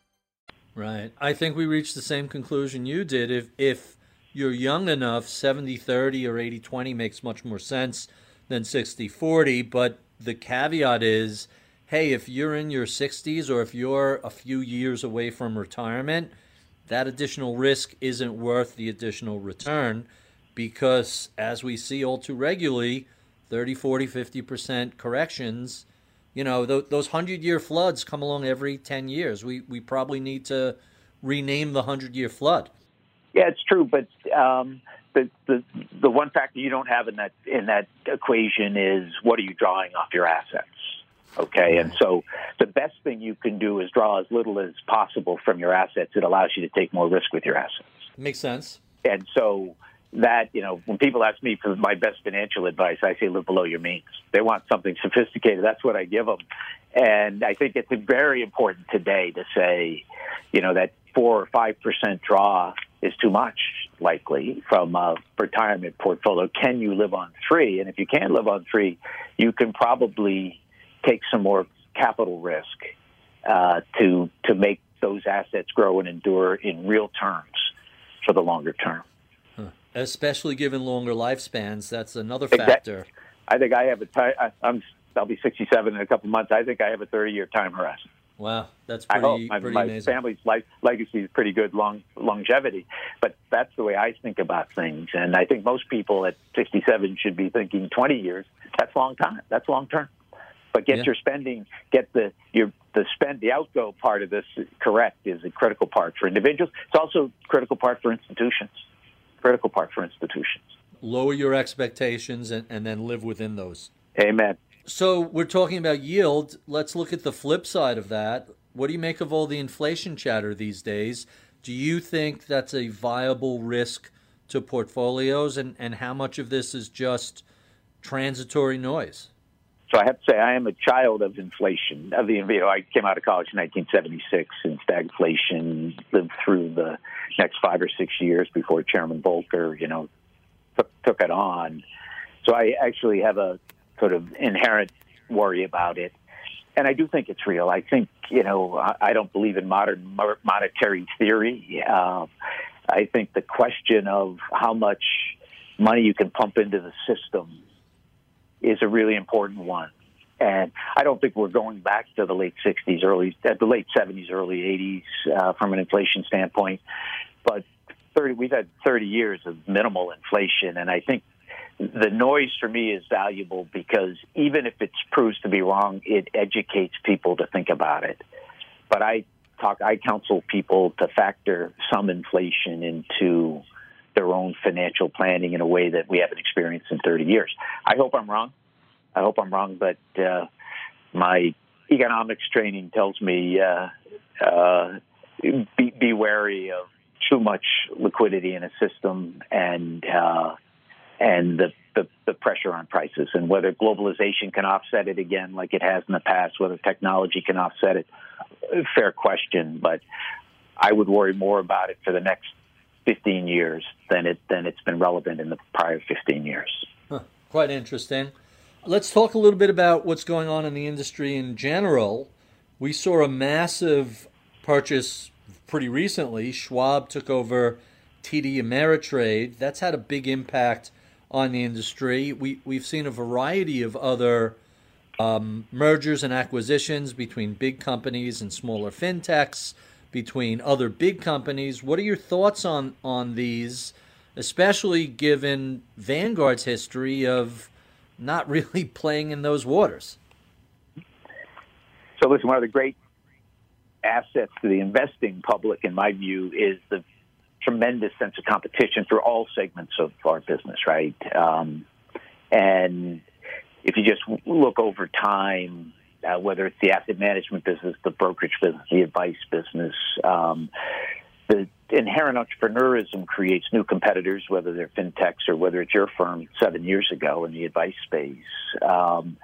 Right. I think we reached the same conclusion you did. If if you're young enough, seventy thirty or eighty twenty makes much more sense than sixty forty. But the caveat is, hey, if you're in your sixties or if you're a few years away from retirement, that additional risk isn't worth the additional return because, as we see all too regularly, thirty, forty, fifty percent corrections. You know, th- those hundred-year floods come along every ten years. We we probably need to rename the hundred-year flood. Yeah, it's true, but um, the, the the one factor you don't have in that in that equation is what are you drawing off your assets? Okay, and so the best thing you can do is draw as little as possible from your assets. It allows you to take more risk with your assets. Makes sense. And so that, you know, when people ask me for my best financial advice, I say live below your means. They want something sophisticated. That's what I give them. And I think it's very important today to say, you know, that four or five percent draw is too much, likely, from a retirement portfolio. Can you live on three? And if you can live on three, you can probably take some more capital risk uh, to to make those assets grow and endure in real terms for the longer term. Huh. Especially given longer lifespans, that's another Exactly. factor. I think I have a time. I'm I'll be sixty-seven in a couple months. I think I have a thirty-year time horizon. Wow, that's I pretty, hope my, pretty my amazing. family's life legacy is pretty good, long longevity. But that's the way I think about things, and I think most people at sixty-seven should be thinking twenty years. That's long time. That's long term. But get Yeah. your spending, get the your the spend the outgo part of this correct is a critical part for individuals. It's also a critical part for institutions. Critical part for institutions. Lower your expectations and, and then live within those. Amen. So we're talking about yield. Let's look at the flip side of that. What do you make of all the inflation chatter these days? Do you think that's a viable risk to portfolios, and, and how much of this is just transitory noise? So I have to say I am a child of inflation. Of the you know, I came out of college in nineteen seventy-six, and stagflation lived through the next five or six years before Chairman Volcker, you know, took, took it on. So I actually have a sort of inherent worry about it. And I do think it's real. I think, you know, I, I don't believe in modern monetary theory. Uh, I think the question of how much money you can pump into the system is a really important one. And I don't think we're going back to the late sixties, early, uh, the late seventies, early eighties uh, from an inflation standpoint. But thirty, we've had thirty years of minimal inflation, and I think the noise for me is valuable because even if it proves to be wrong, it educates people to think about it. But I talk, I counsel people to factor some inflation into their own financial planning in a way that we haven't experienced in thirty years. I hope I'm wrong. I hope I'm wrong, but uh, my economics training tells me uh, uh, be, be wary of too much liquidity in a system and uh, and the, the, the pressure on prices, and whether globalization can offset it again like it has in the past, whether technology can offset it, fair question. But I would worry more about it for the next fifteen years than it than it's been relevant in the prior fifteen years. Huh, quite interesting. Let's talk a little bit about what's going on in the industry in general. We saw a massive purchase pretty recently. Schwab took over T D Ameritrade. That's had a big impact on the industry. We, we've seen a variety of other um, mergers and acquisitions between big companies and smaller fintechs, between other big companies. What are your thoughts on, on these, especially given Vanguard's history of not really playing in those waters? So listen, one of the great assets to the investing public, in my view, is the tremendous sense of competition through all segments of our business, right? Um, and if you just look over time, uh, whether it's the asset management business, the brokerage business, the advice business, um, the inherent entrepreneurism creates new competitors, whether they're fintechs or whether it's your firm seven years ago in the advice space. Um,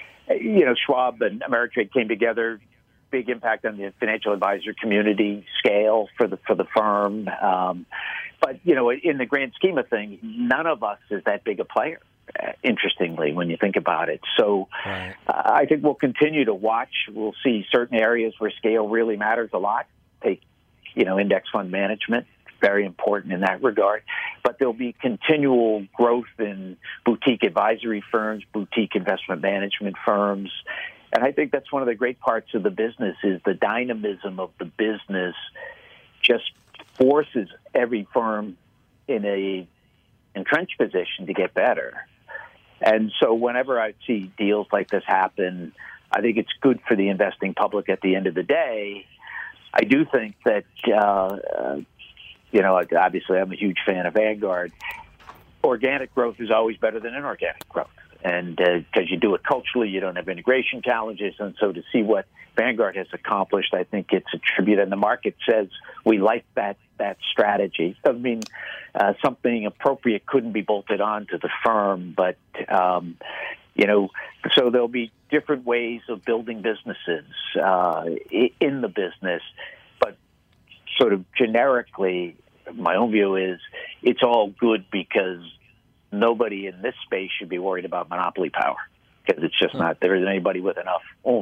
you know, Schwab and Ameritrade came together, big impact on the financial advisor community, scale for the for the firm. Um, but, you know, in the grand scheme of things, none of us is that big a player, uh, interestingly, when you think about it. So right. uh, I think we'll continue to watch. We'll see certain areas where scale really matters a lot. Take, you know, index fund management, very important in that regard. But there'll be continual growth in boutique advisory firms, boutique investment management firms. And I think that's one of the great parts of the business is the dynamism of the business just forces every firm in a entrenched position to get better. And so whenever I see deals like this happen, I think it's good for the investing public at the end of the day. I do think that, uh, uh, you know, obviously I'm a huge fan of Vanguard. Organic growth is always better than inorganic growth. And because uh, you do it culturally, you don't have integration challenges. And so to see what Vanguard has accomplished, I think it's a tribute. And the market says we like that that strategy. Doesn't mean uh, something appropriate couldn't be bolted on to the firm. But, um, you know, so there'll be different ways of building businesses uh, in the business. But sort of generically, my own view is it's all good because nobody in this space should be worried about monopoly power because it's just not, there isn't anybody with enough oomph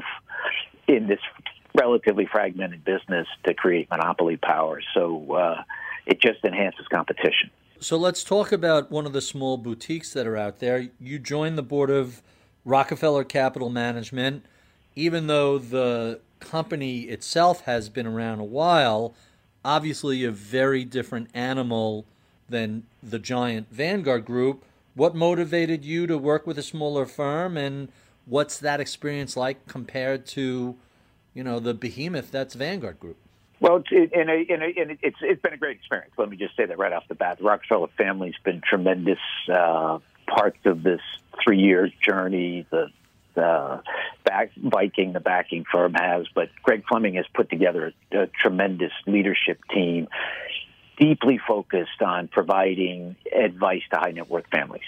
in this relatively fragmented business to create monopoly power. So uh, it just enhances competition. So let's talk about one of the small boutiques that are out there. You joined the board of Rockefeller Capital Management. Even though the company itself has been around a while, obviously a very different animal than the giant Vanguard Group. What motivated you to work with a smaller firm, and what's that experience like compared to, you know, the behemoth that's Vanguard Group? Well, it's, in a, in a, in a, it's, it's been a great experience. Let me just say that right off the bat. The Rockefeller family's been tremendous uh, parts of this three-year journey. The uh, back, Viking, the backing firm has, but Greg Fleming has put together a, a tremendous leadership team, deeply focused on providing advice to high net worth families.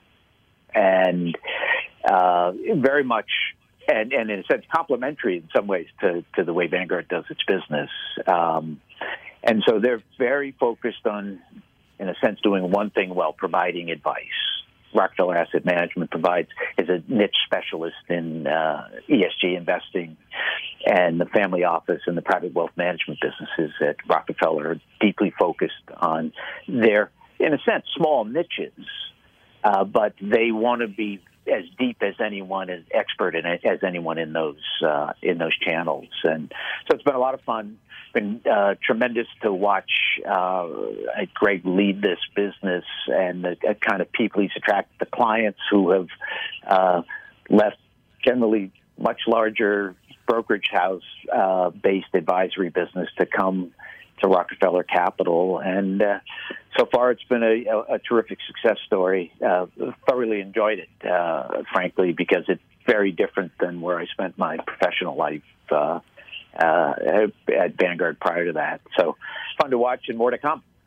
And uh, very much, and, and in a sense, complementary in some ways to, to the way Vanguard does its business. Um, and so they're very focused on, in a sense, doing one thing well, providing advice. Rockefeller Asset Management provides is a niche specialist in uh, E S G investing, and the family office and the private wealth management businesses at Rockefeller are deeply focused on their, in a sense, small niches, uh, but they want to be as deep as anyone, as expert in it, as anyone in those uh, in those channels. And so it's been a lot of fun. Been uh, tremendous to watch uh, Greg lead this business and the uh, kind of people he's attracted, the clients who have uh, left generally much larger brokerage house uh, based advisory business to come to Rockefeller Capital. And uh, so far it's been a, a, a terrific success story. Uh, thoroughly enjoyed it, uh, frankly, because it's very different than where I spent my professional life uh, uh, at Vanguard prior to that. So fun to watch and more to come.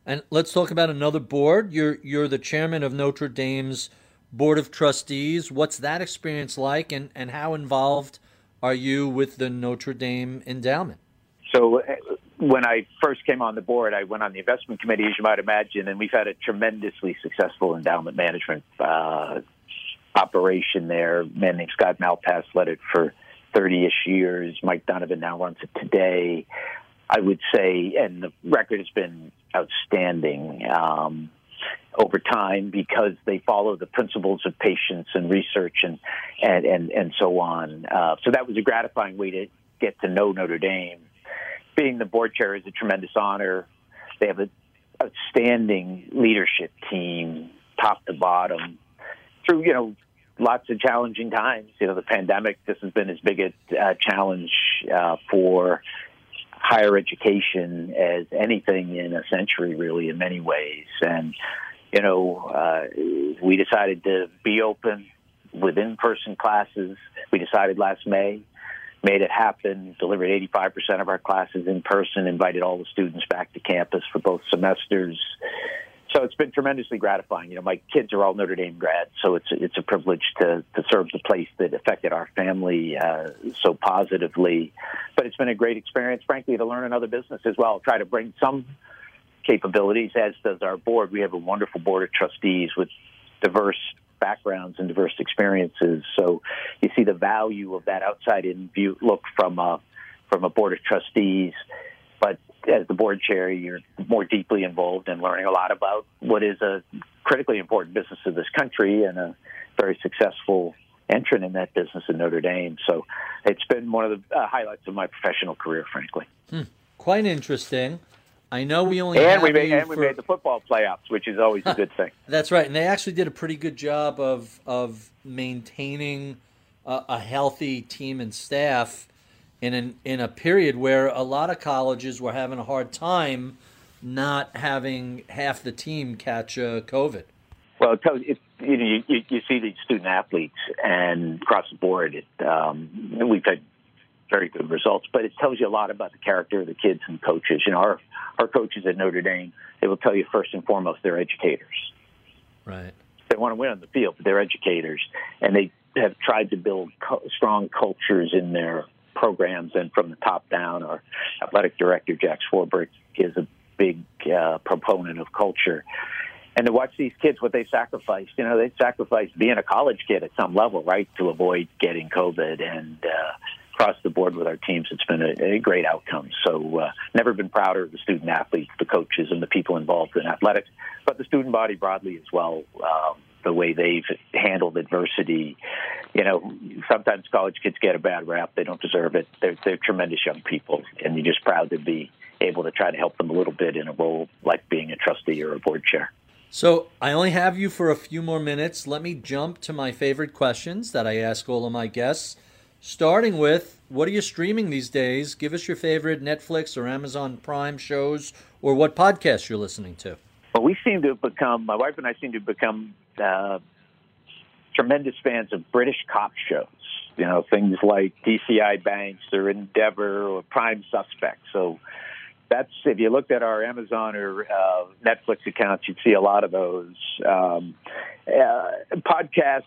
And let's talk about another board. You're you're the chairman of Notre Dame's Board of Trustees. What's that experience like, and, and how involved are you with the Notre Dame Endowment? So when I first came on the board, I went on the investment committee, as you might imagine, and we've had a tremendously successful endowment management uh, operation there. A man named Scott Malpass led it for thirty-ish years. Mike Donovan now runs it today. I would say, and the record has been outstanding um, over time because they follow the principles of patience and research and and and, and so on. Uh, so that was a gratifying way to get to know Notre Dame. Being the board chair is a tremendous honor. They have an outstanding leadership team, top to bottom, through, you know, lots of challenging times. You know, the pandemic, this has been as big a uh, challenge uh, for higher education as anything in a century, really, in many ways. And, you know, uh, we decided to be open with in-person classes. We decided last May, made it happen, delivered eighty-five percent of our classes in person, invited all the students back to campus for both semesters. So it's been tremendously gratifying. You know, my kids are all Notre Dame grads, so it's it's a privilege to, to serve the place that affected our family uh, so positively. But it's been a great experience, frankly, to learn another business as well. Try to bring some capabilities, as does our board. We have a wonderful board of trustees with diverse backgrounds and diverse experiences. So you see the value of that outside-in view look from a, from a board of trustees. But as the board chair, you're more deeply involved in learning a lot about what is a critically important business of this country and a very successful entrant in that business in Notre Dame. So it's been one of the uh, highlights of my professional career, frankly. Hmm. Quite interesting. I know we only and have we made you and we for... made the football playoffs, which is always a good thing. That's right, and they actually did a pretty good job of of maintaining a, a healthy team and staff in an in a period where a lot of colleges were having a hard time not having half the team catch uh, COVID. Well, it tells, it, you know, you, you, you see these student athletes, and across the board, it, um, we've had very good results. But it tells you a lot about the character of the kids and coaches. You know, our our coaches at Notre Dame, they will tell you first and foremost they're educators. Right. They want to win on the field, but they're educators, and they have tried to build co- strong cultures in their programs and from the top down. Our athletic director, Jack Swarbrick, is a big uh, proponent of culture. And to watch these kids, what they sacrificed, you know, they sacrificed being a college kid at some level, right, to avoid getting COVID. And uh, across the board with our teams, it's been a, a great outcome. So uh, never been prouder of the student athletes, the coaches, and the people involved in athletics, but the student body broadly as well, um, the way they've handled adversity. You know, sometimes college kids get a bad rap. They don't deserve it. They're, they're tremendous young people, and you're just proud to be able to try to help them a little bit in a role like being a trustee or a board chair. So I only have you for a few more minutes. Let me jump to my favorite questions that I ask all of my guests, starting with, what are you streaming these days? Give us your favorite Netflix or Amazon Prime shows, or what podcasts you're listening to. Well, we seem to have become, my wife and I seem to have become uh, tremendous fans of British cop shows. You know, things like D C I Banks or Endeavor or Prime Suspect. So that's, if you looked at our Amazon or uh, Netflix accounts, you'd see a lot of those. Um, uh, podcasts,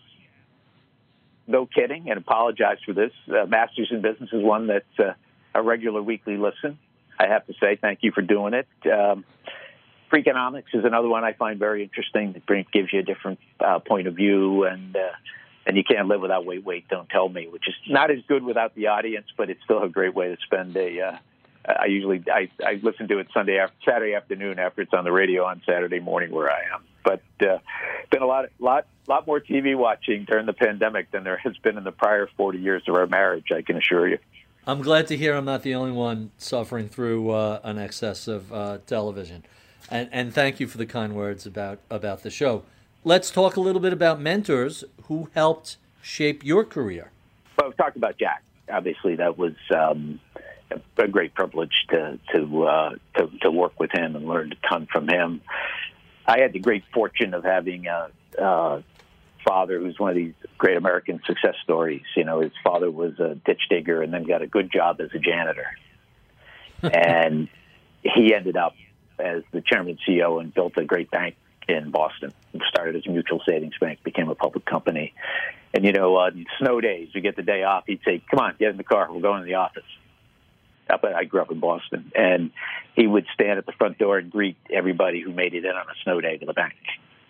no kidding, and apologize for this. Uh, Masters in Business is one that's uh, a regular weekly listen. I have to say thank you for doing it. Um, Freakonomics is another one I find very interesting. It gives you a different uh, point of view, and uh, and you can't live without Wait, Wait, Don't Tell Me, which is not as good without the audience, but it's still a great way to spend a uh, I usually I, I listen to it Sunday after, Saturday afternoon after it's on the radio on Saturday morning where I am. But uh, been a lot lot lot more T V watching during the pandemic than there has been in the prior forty years of our marriage, I can assure you. I'm glad to hear I'm not the only one suffering through uh, an excess of uh, television. And, and thank you for the kind words about, about the show. Let's talk a little bit about mentors who helped shape your career. Well, we've talked about Jack. Obviously, that was um, a great privilege to to, uh, to to work with him and learn a ton from him. I had the great fortune of having a, a father who's one of these great American success stories. You know, his father was a ditch digger and then got a good job as a janitor. And he ended up as the chairman and C E O and built a great bank in Boston. It started as a mutual savings bank, became a public company. And, you know, on snow days, we get the day off, he'd say, come on, get in the car, we're going to the office. I grew up in Boston. And he would stand at the front door and greet everybody who made it in on a snow day to the bank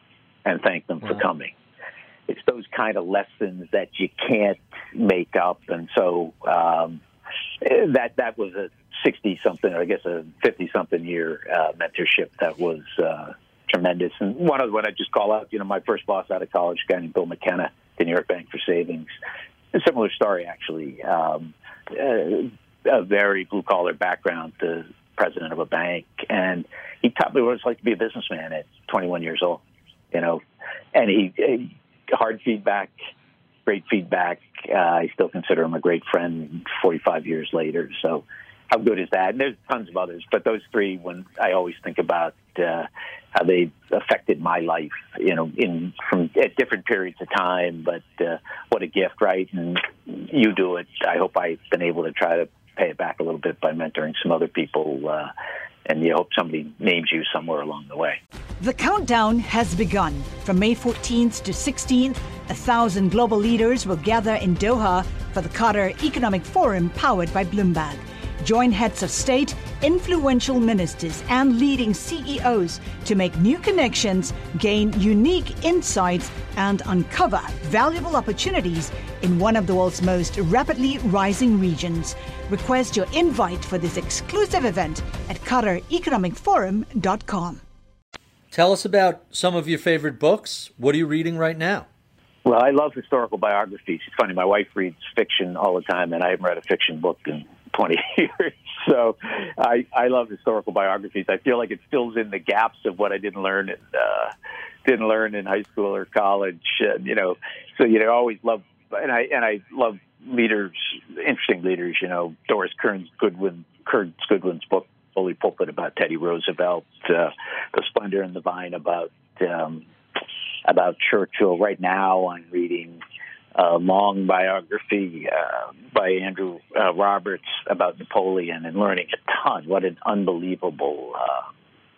and thank them wow. for coming. It's those kind of lessons that you can't make up. And so um, that that was a sixty-something, or I guess a fifty-something year uh, mentorship that was uh, tremendous. And one of the one I just call out, you know, my first boss out of college, a guy named Bill McKenna, the New York Bank for Savings. A similar story, actually. Um, uh, a very blue-collar background, the president of a bank. And he taught me what it's like to be a businessman at twenty-one years old, you know. And he, he hard feedback, great feedback. Uh, I still consider him a great friend forty-five years later. So how good is that? And there's tons of others, but those three, when I always think about uh, how they affected my life, you know, in from at different periods of time, but uh, what a gift, right? And you do it. I hope I've been able to try to pay it back a little bit by mentoring some other people, uh, and you hope somebody names you somewhere along the way. The countdown has begun. From May fourteenth to sixteenth, a thousand global leaders will gather in Doha for the Qatar Economic Forum powered by Bloomberg. Join heads of state, influential ministers, and leading C E Os to make new connections, gain unique insights, and uncover valuable opportunities in one of the world's most rapidly rising regions. Request your invite for this exclusive event at qatar economic forum dot com. Tell us about some of your favorite books. What are you reading right now? Well, I love historical biographies. It's funny, my wife reads fiction all the time, and I haven't read a fiction book in twenty years. So I, I love historical biographies. I feel like it fills in the gaps of what I didn't learn in, uh, didn't learn in high school or college. Uh, you know, so you know, I always love, and I and I love leaders, interesting leaders. You know, Doris Kearns Goodwin, Kearns Goodwin's book, Bully Pulpit, about Teddy Roosevelt, uh, The Splendor and the Vine about um, about Churchill. Right now, I'm reading a long biography uh, by Andrew uh, Roberts about Napoleon, and learning a ton. What an unbelievable, uh,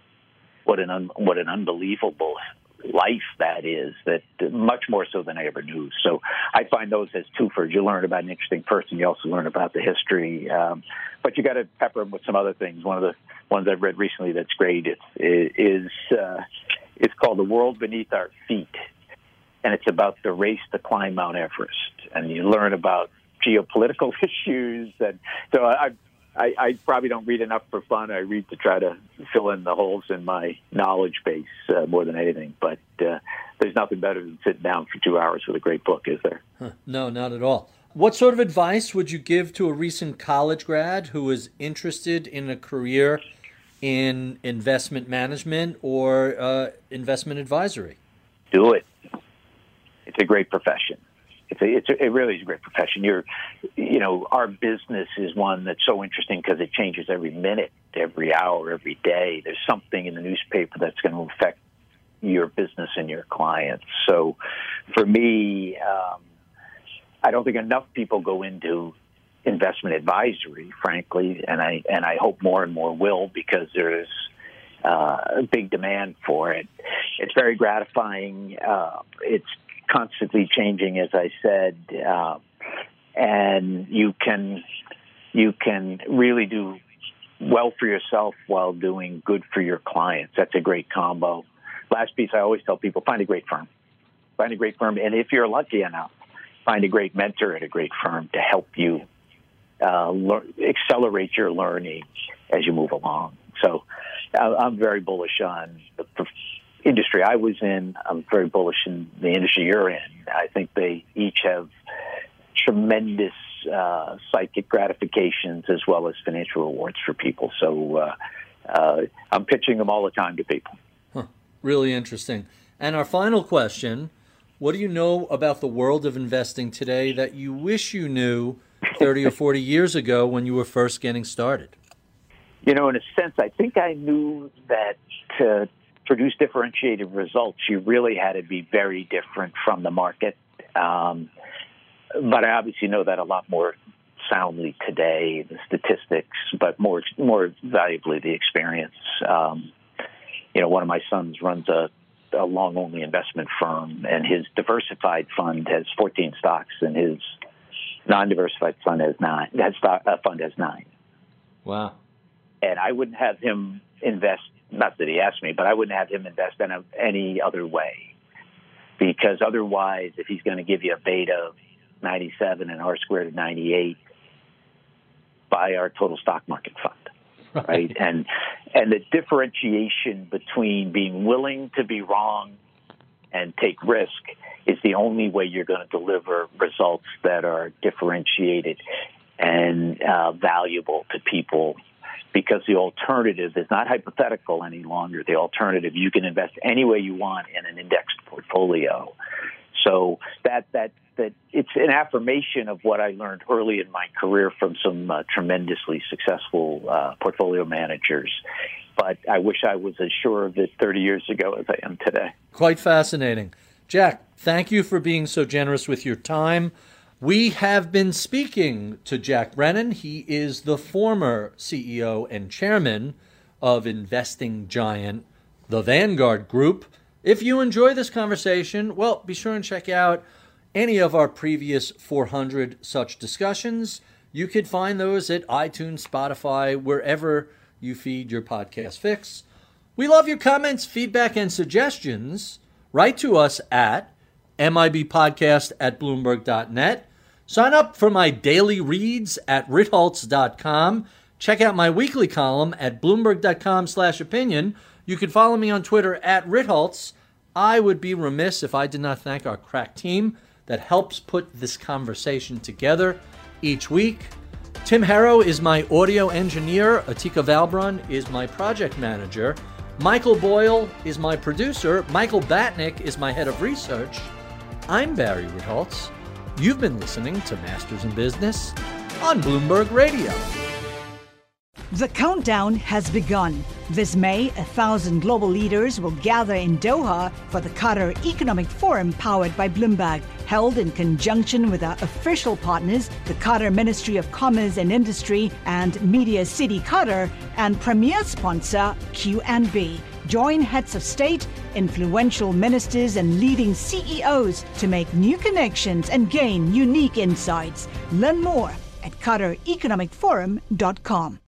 what an un- what an unbelievable life that is. That much more so than I ever knew. So I find those as twofers. You learn about an interesting person. You also learn about the history, um, but you got to pepper them with some other things. One of the ones I've read recently that's great is is uh, it's called The World Beneath Our Feet. And it's about the race to climb Mount Everest. And you learn about geopolitical issues. And so I, I, I probably don't read enough for fun. I read to try to fill in the holes in my knowledge base uh, more than anything. But uh, there's nothing better than sitting down for two hours with a great book, is there? Huh. No, not at all. What sort of advice would you give to a recent college grad who is interested in a career in investment management or uh, investment advisory? Do it. It's a great profession. It's a, it's a, it really is a great profession. You're, you know, our business is one that's so interesting because it changes every minute, every hour, every day. There's something in the newspaper that's going to affect your business and your clients. So, for me, um, I don't think enough people go into investment advisory, frankly, and I and I hope more and more will, because there's uh, a big demand for it. It's very gratifying. Uh, it's constantly changing, as I said, uh, and you can you can really do well for yourself while doing good for your clients. That's a great combo. Last piece, I always tell people, find a great firm. Find a great firm, and if you're lucky enough, find a great mentor at a great firm to help you uh, lear- accelerate your learning as you move along. So uh, I'm very bullish on the prof- industry I was in. I'm very bullish in the industry you're in. I think they each have tremendous uh, psychic gratifications as well as financial rewards for people. So uh, uh, I'm pitching them all the time to people. Huh. Really interesting. And our final question, what do you know about the world of investing today that you wish you knew thirty or forty years ago when you were first getting started? You know, in a sense, I think I knew that to produce differentiated results, you really had to be very different from the market. Um, but I obviously know that a lot more soundly today, the statistics, but more more valuably the experience. Um, you know, one of my sons runs a, a long-only investment firm, and his diversified fund has fourteen stocks, and his non-diversified fund has nine. That stock uh, fund has nine. Wow. And I wouldn't have him invest, not that he asked me, but I wouldn't have him invest in a, any other way. Because otherwise, if he's going to give you a beta of ninety-seven and R squared of ninety-eight, buy our total stock market fund, right? right? And and the differentiation between being willing to be wrong and take risk is the only way you're going to deliver results that are differentiated and uh, valuable to people. Because the alternative is not hypothetical any longer. The alternative, you can invest any way you want in an indexed portfolio. So that that that it's an affirmation of what I learned early in my career from some uh, tremendously successful uh, portfolio managers. But I wish I was as sure of it thirty years ago as I am today. Quite fascinating. Jack, thank you for being so generous with your time. We have been speaking to Jack Brennan. He is the former C E O and chairman of investing giant, the Vanguard Group. If you enjoy this conversation, well, be sure and check out any of our previous four hundred such discussions. You could find those at iTunes, Spotify, wherever you feed your podcast fix. We love your comments, feedback, and suggestions. Write to us at mibpodcast at bloomberg dot net. Sign up for my daily reads at ritholtz dot com. Check out my weekly column at bloomberg dot com slash opinion. You can follow me on Twitter at ritholtz. I would be remiss if I did not thank our crack team that helps put this conversation together each week. Tim Harrow is my audio engineer. Atika Valbrun is my project manager. Michael Boyle is my producer. Michael Batnick is my head of research. I'm Barry Ritholtz. You've been listening to Masters in Business on Bloomberg Radio. The countdown has begun. This May, a thousand global leaders will gather in Doha for the Qatar Economic Forum powered by Bloomberg, held in conjunction with our official partners, the Qatar Ministry of Commerce and Industry and Media City Qatar, and premier sponsor Q N B. Join heads of state, influential ministers, and leading C E Os to make new connections and gain unique insights. Learn more at qatar economic forum dot com.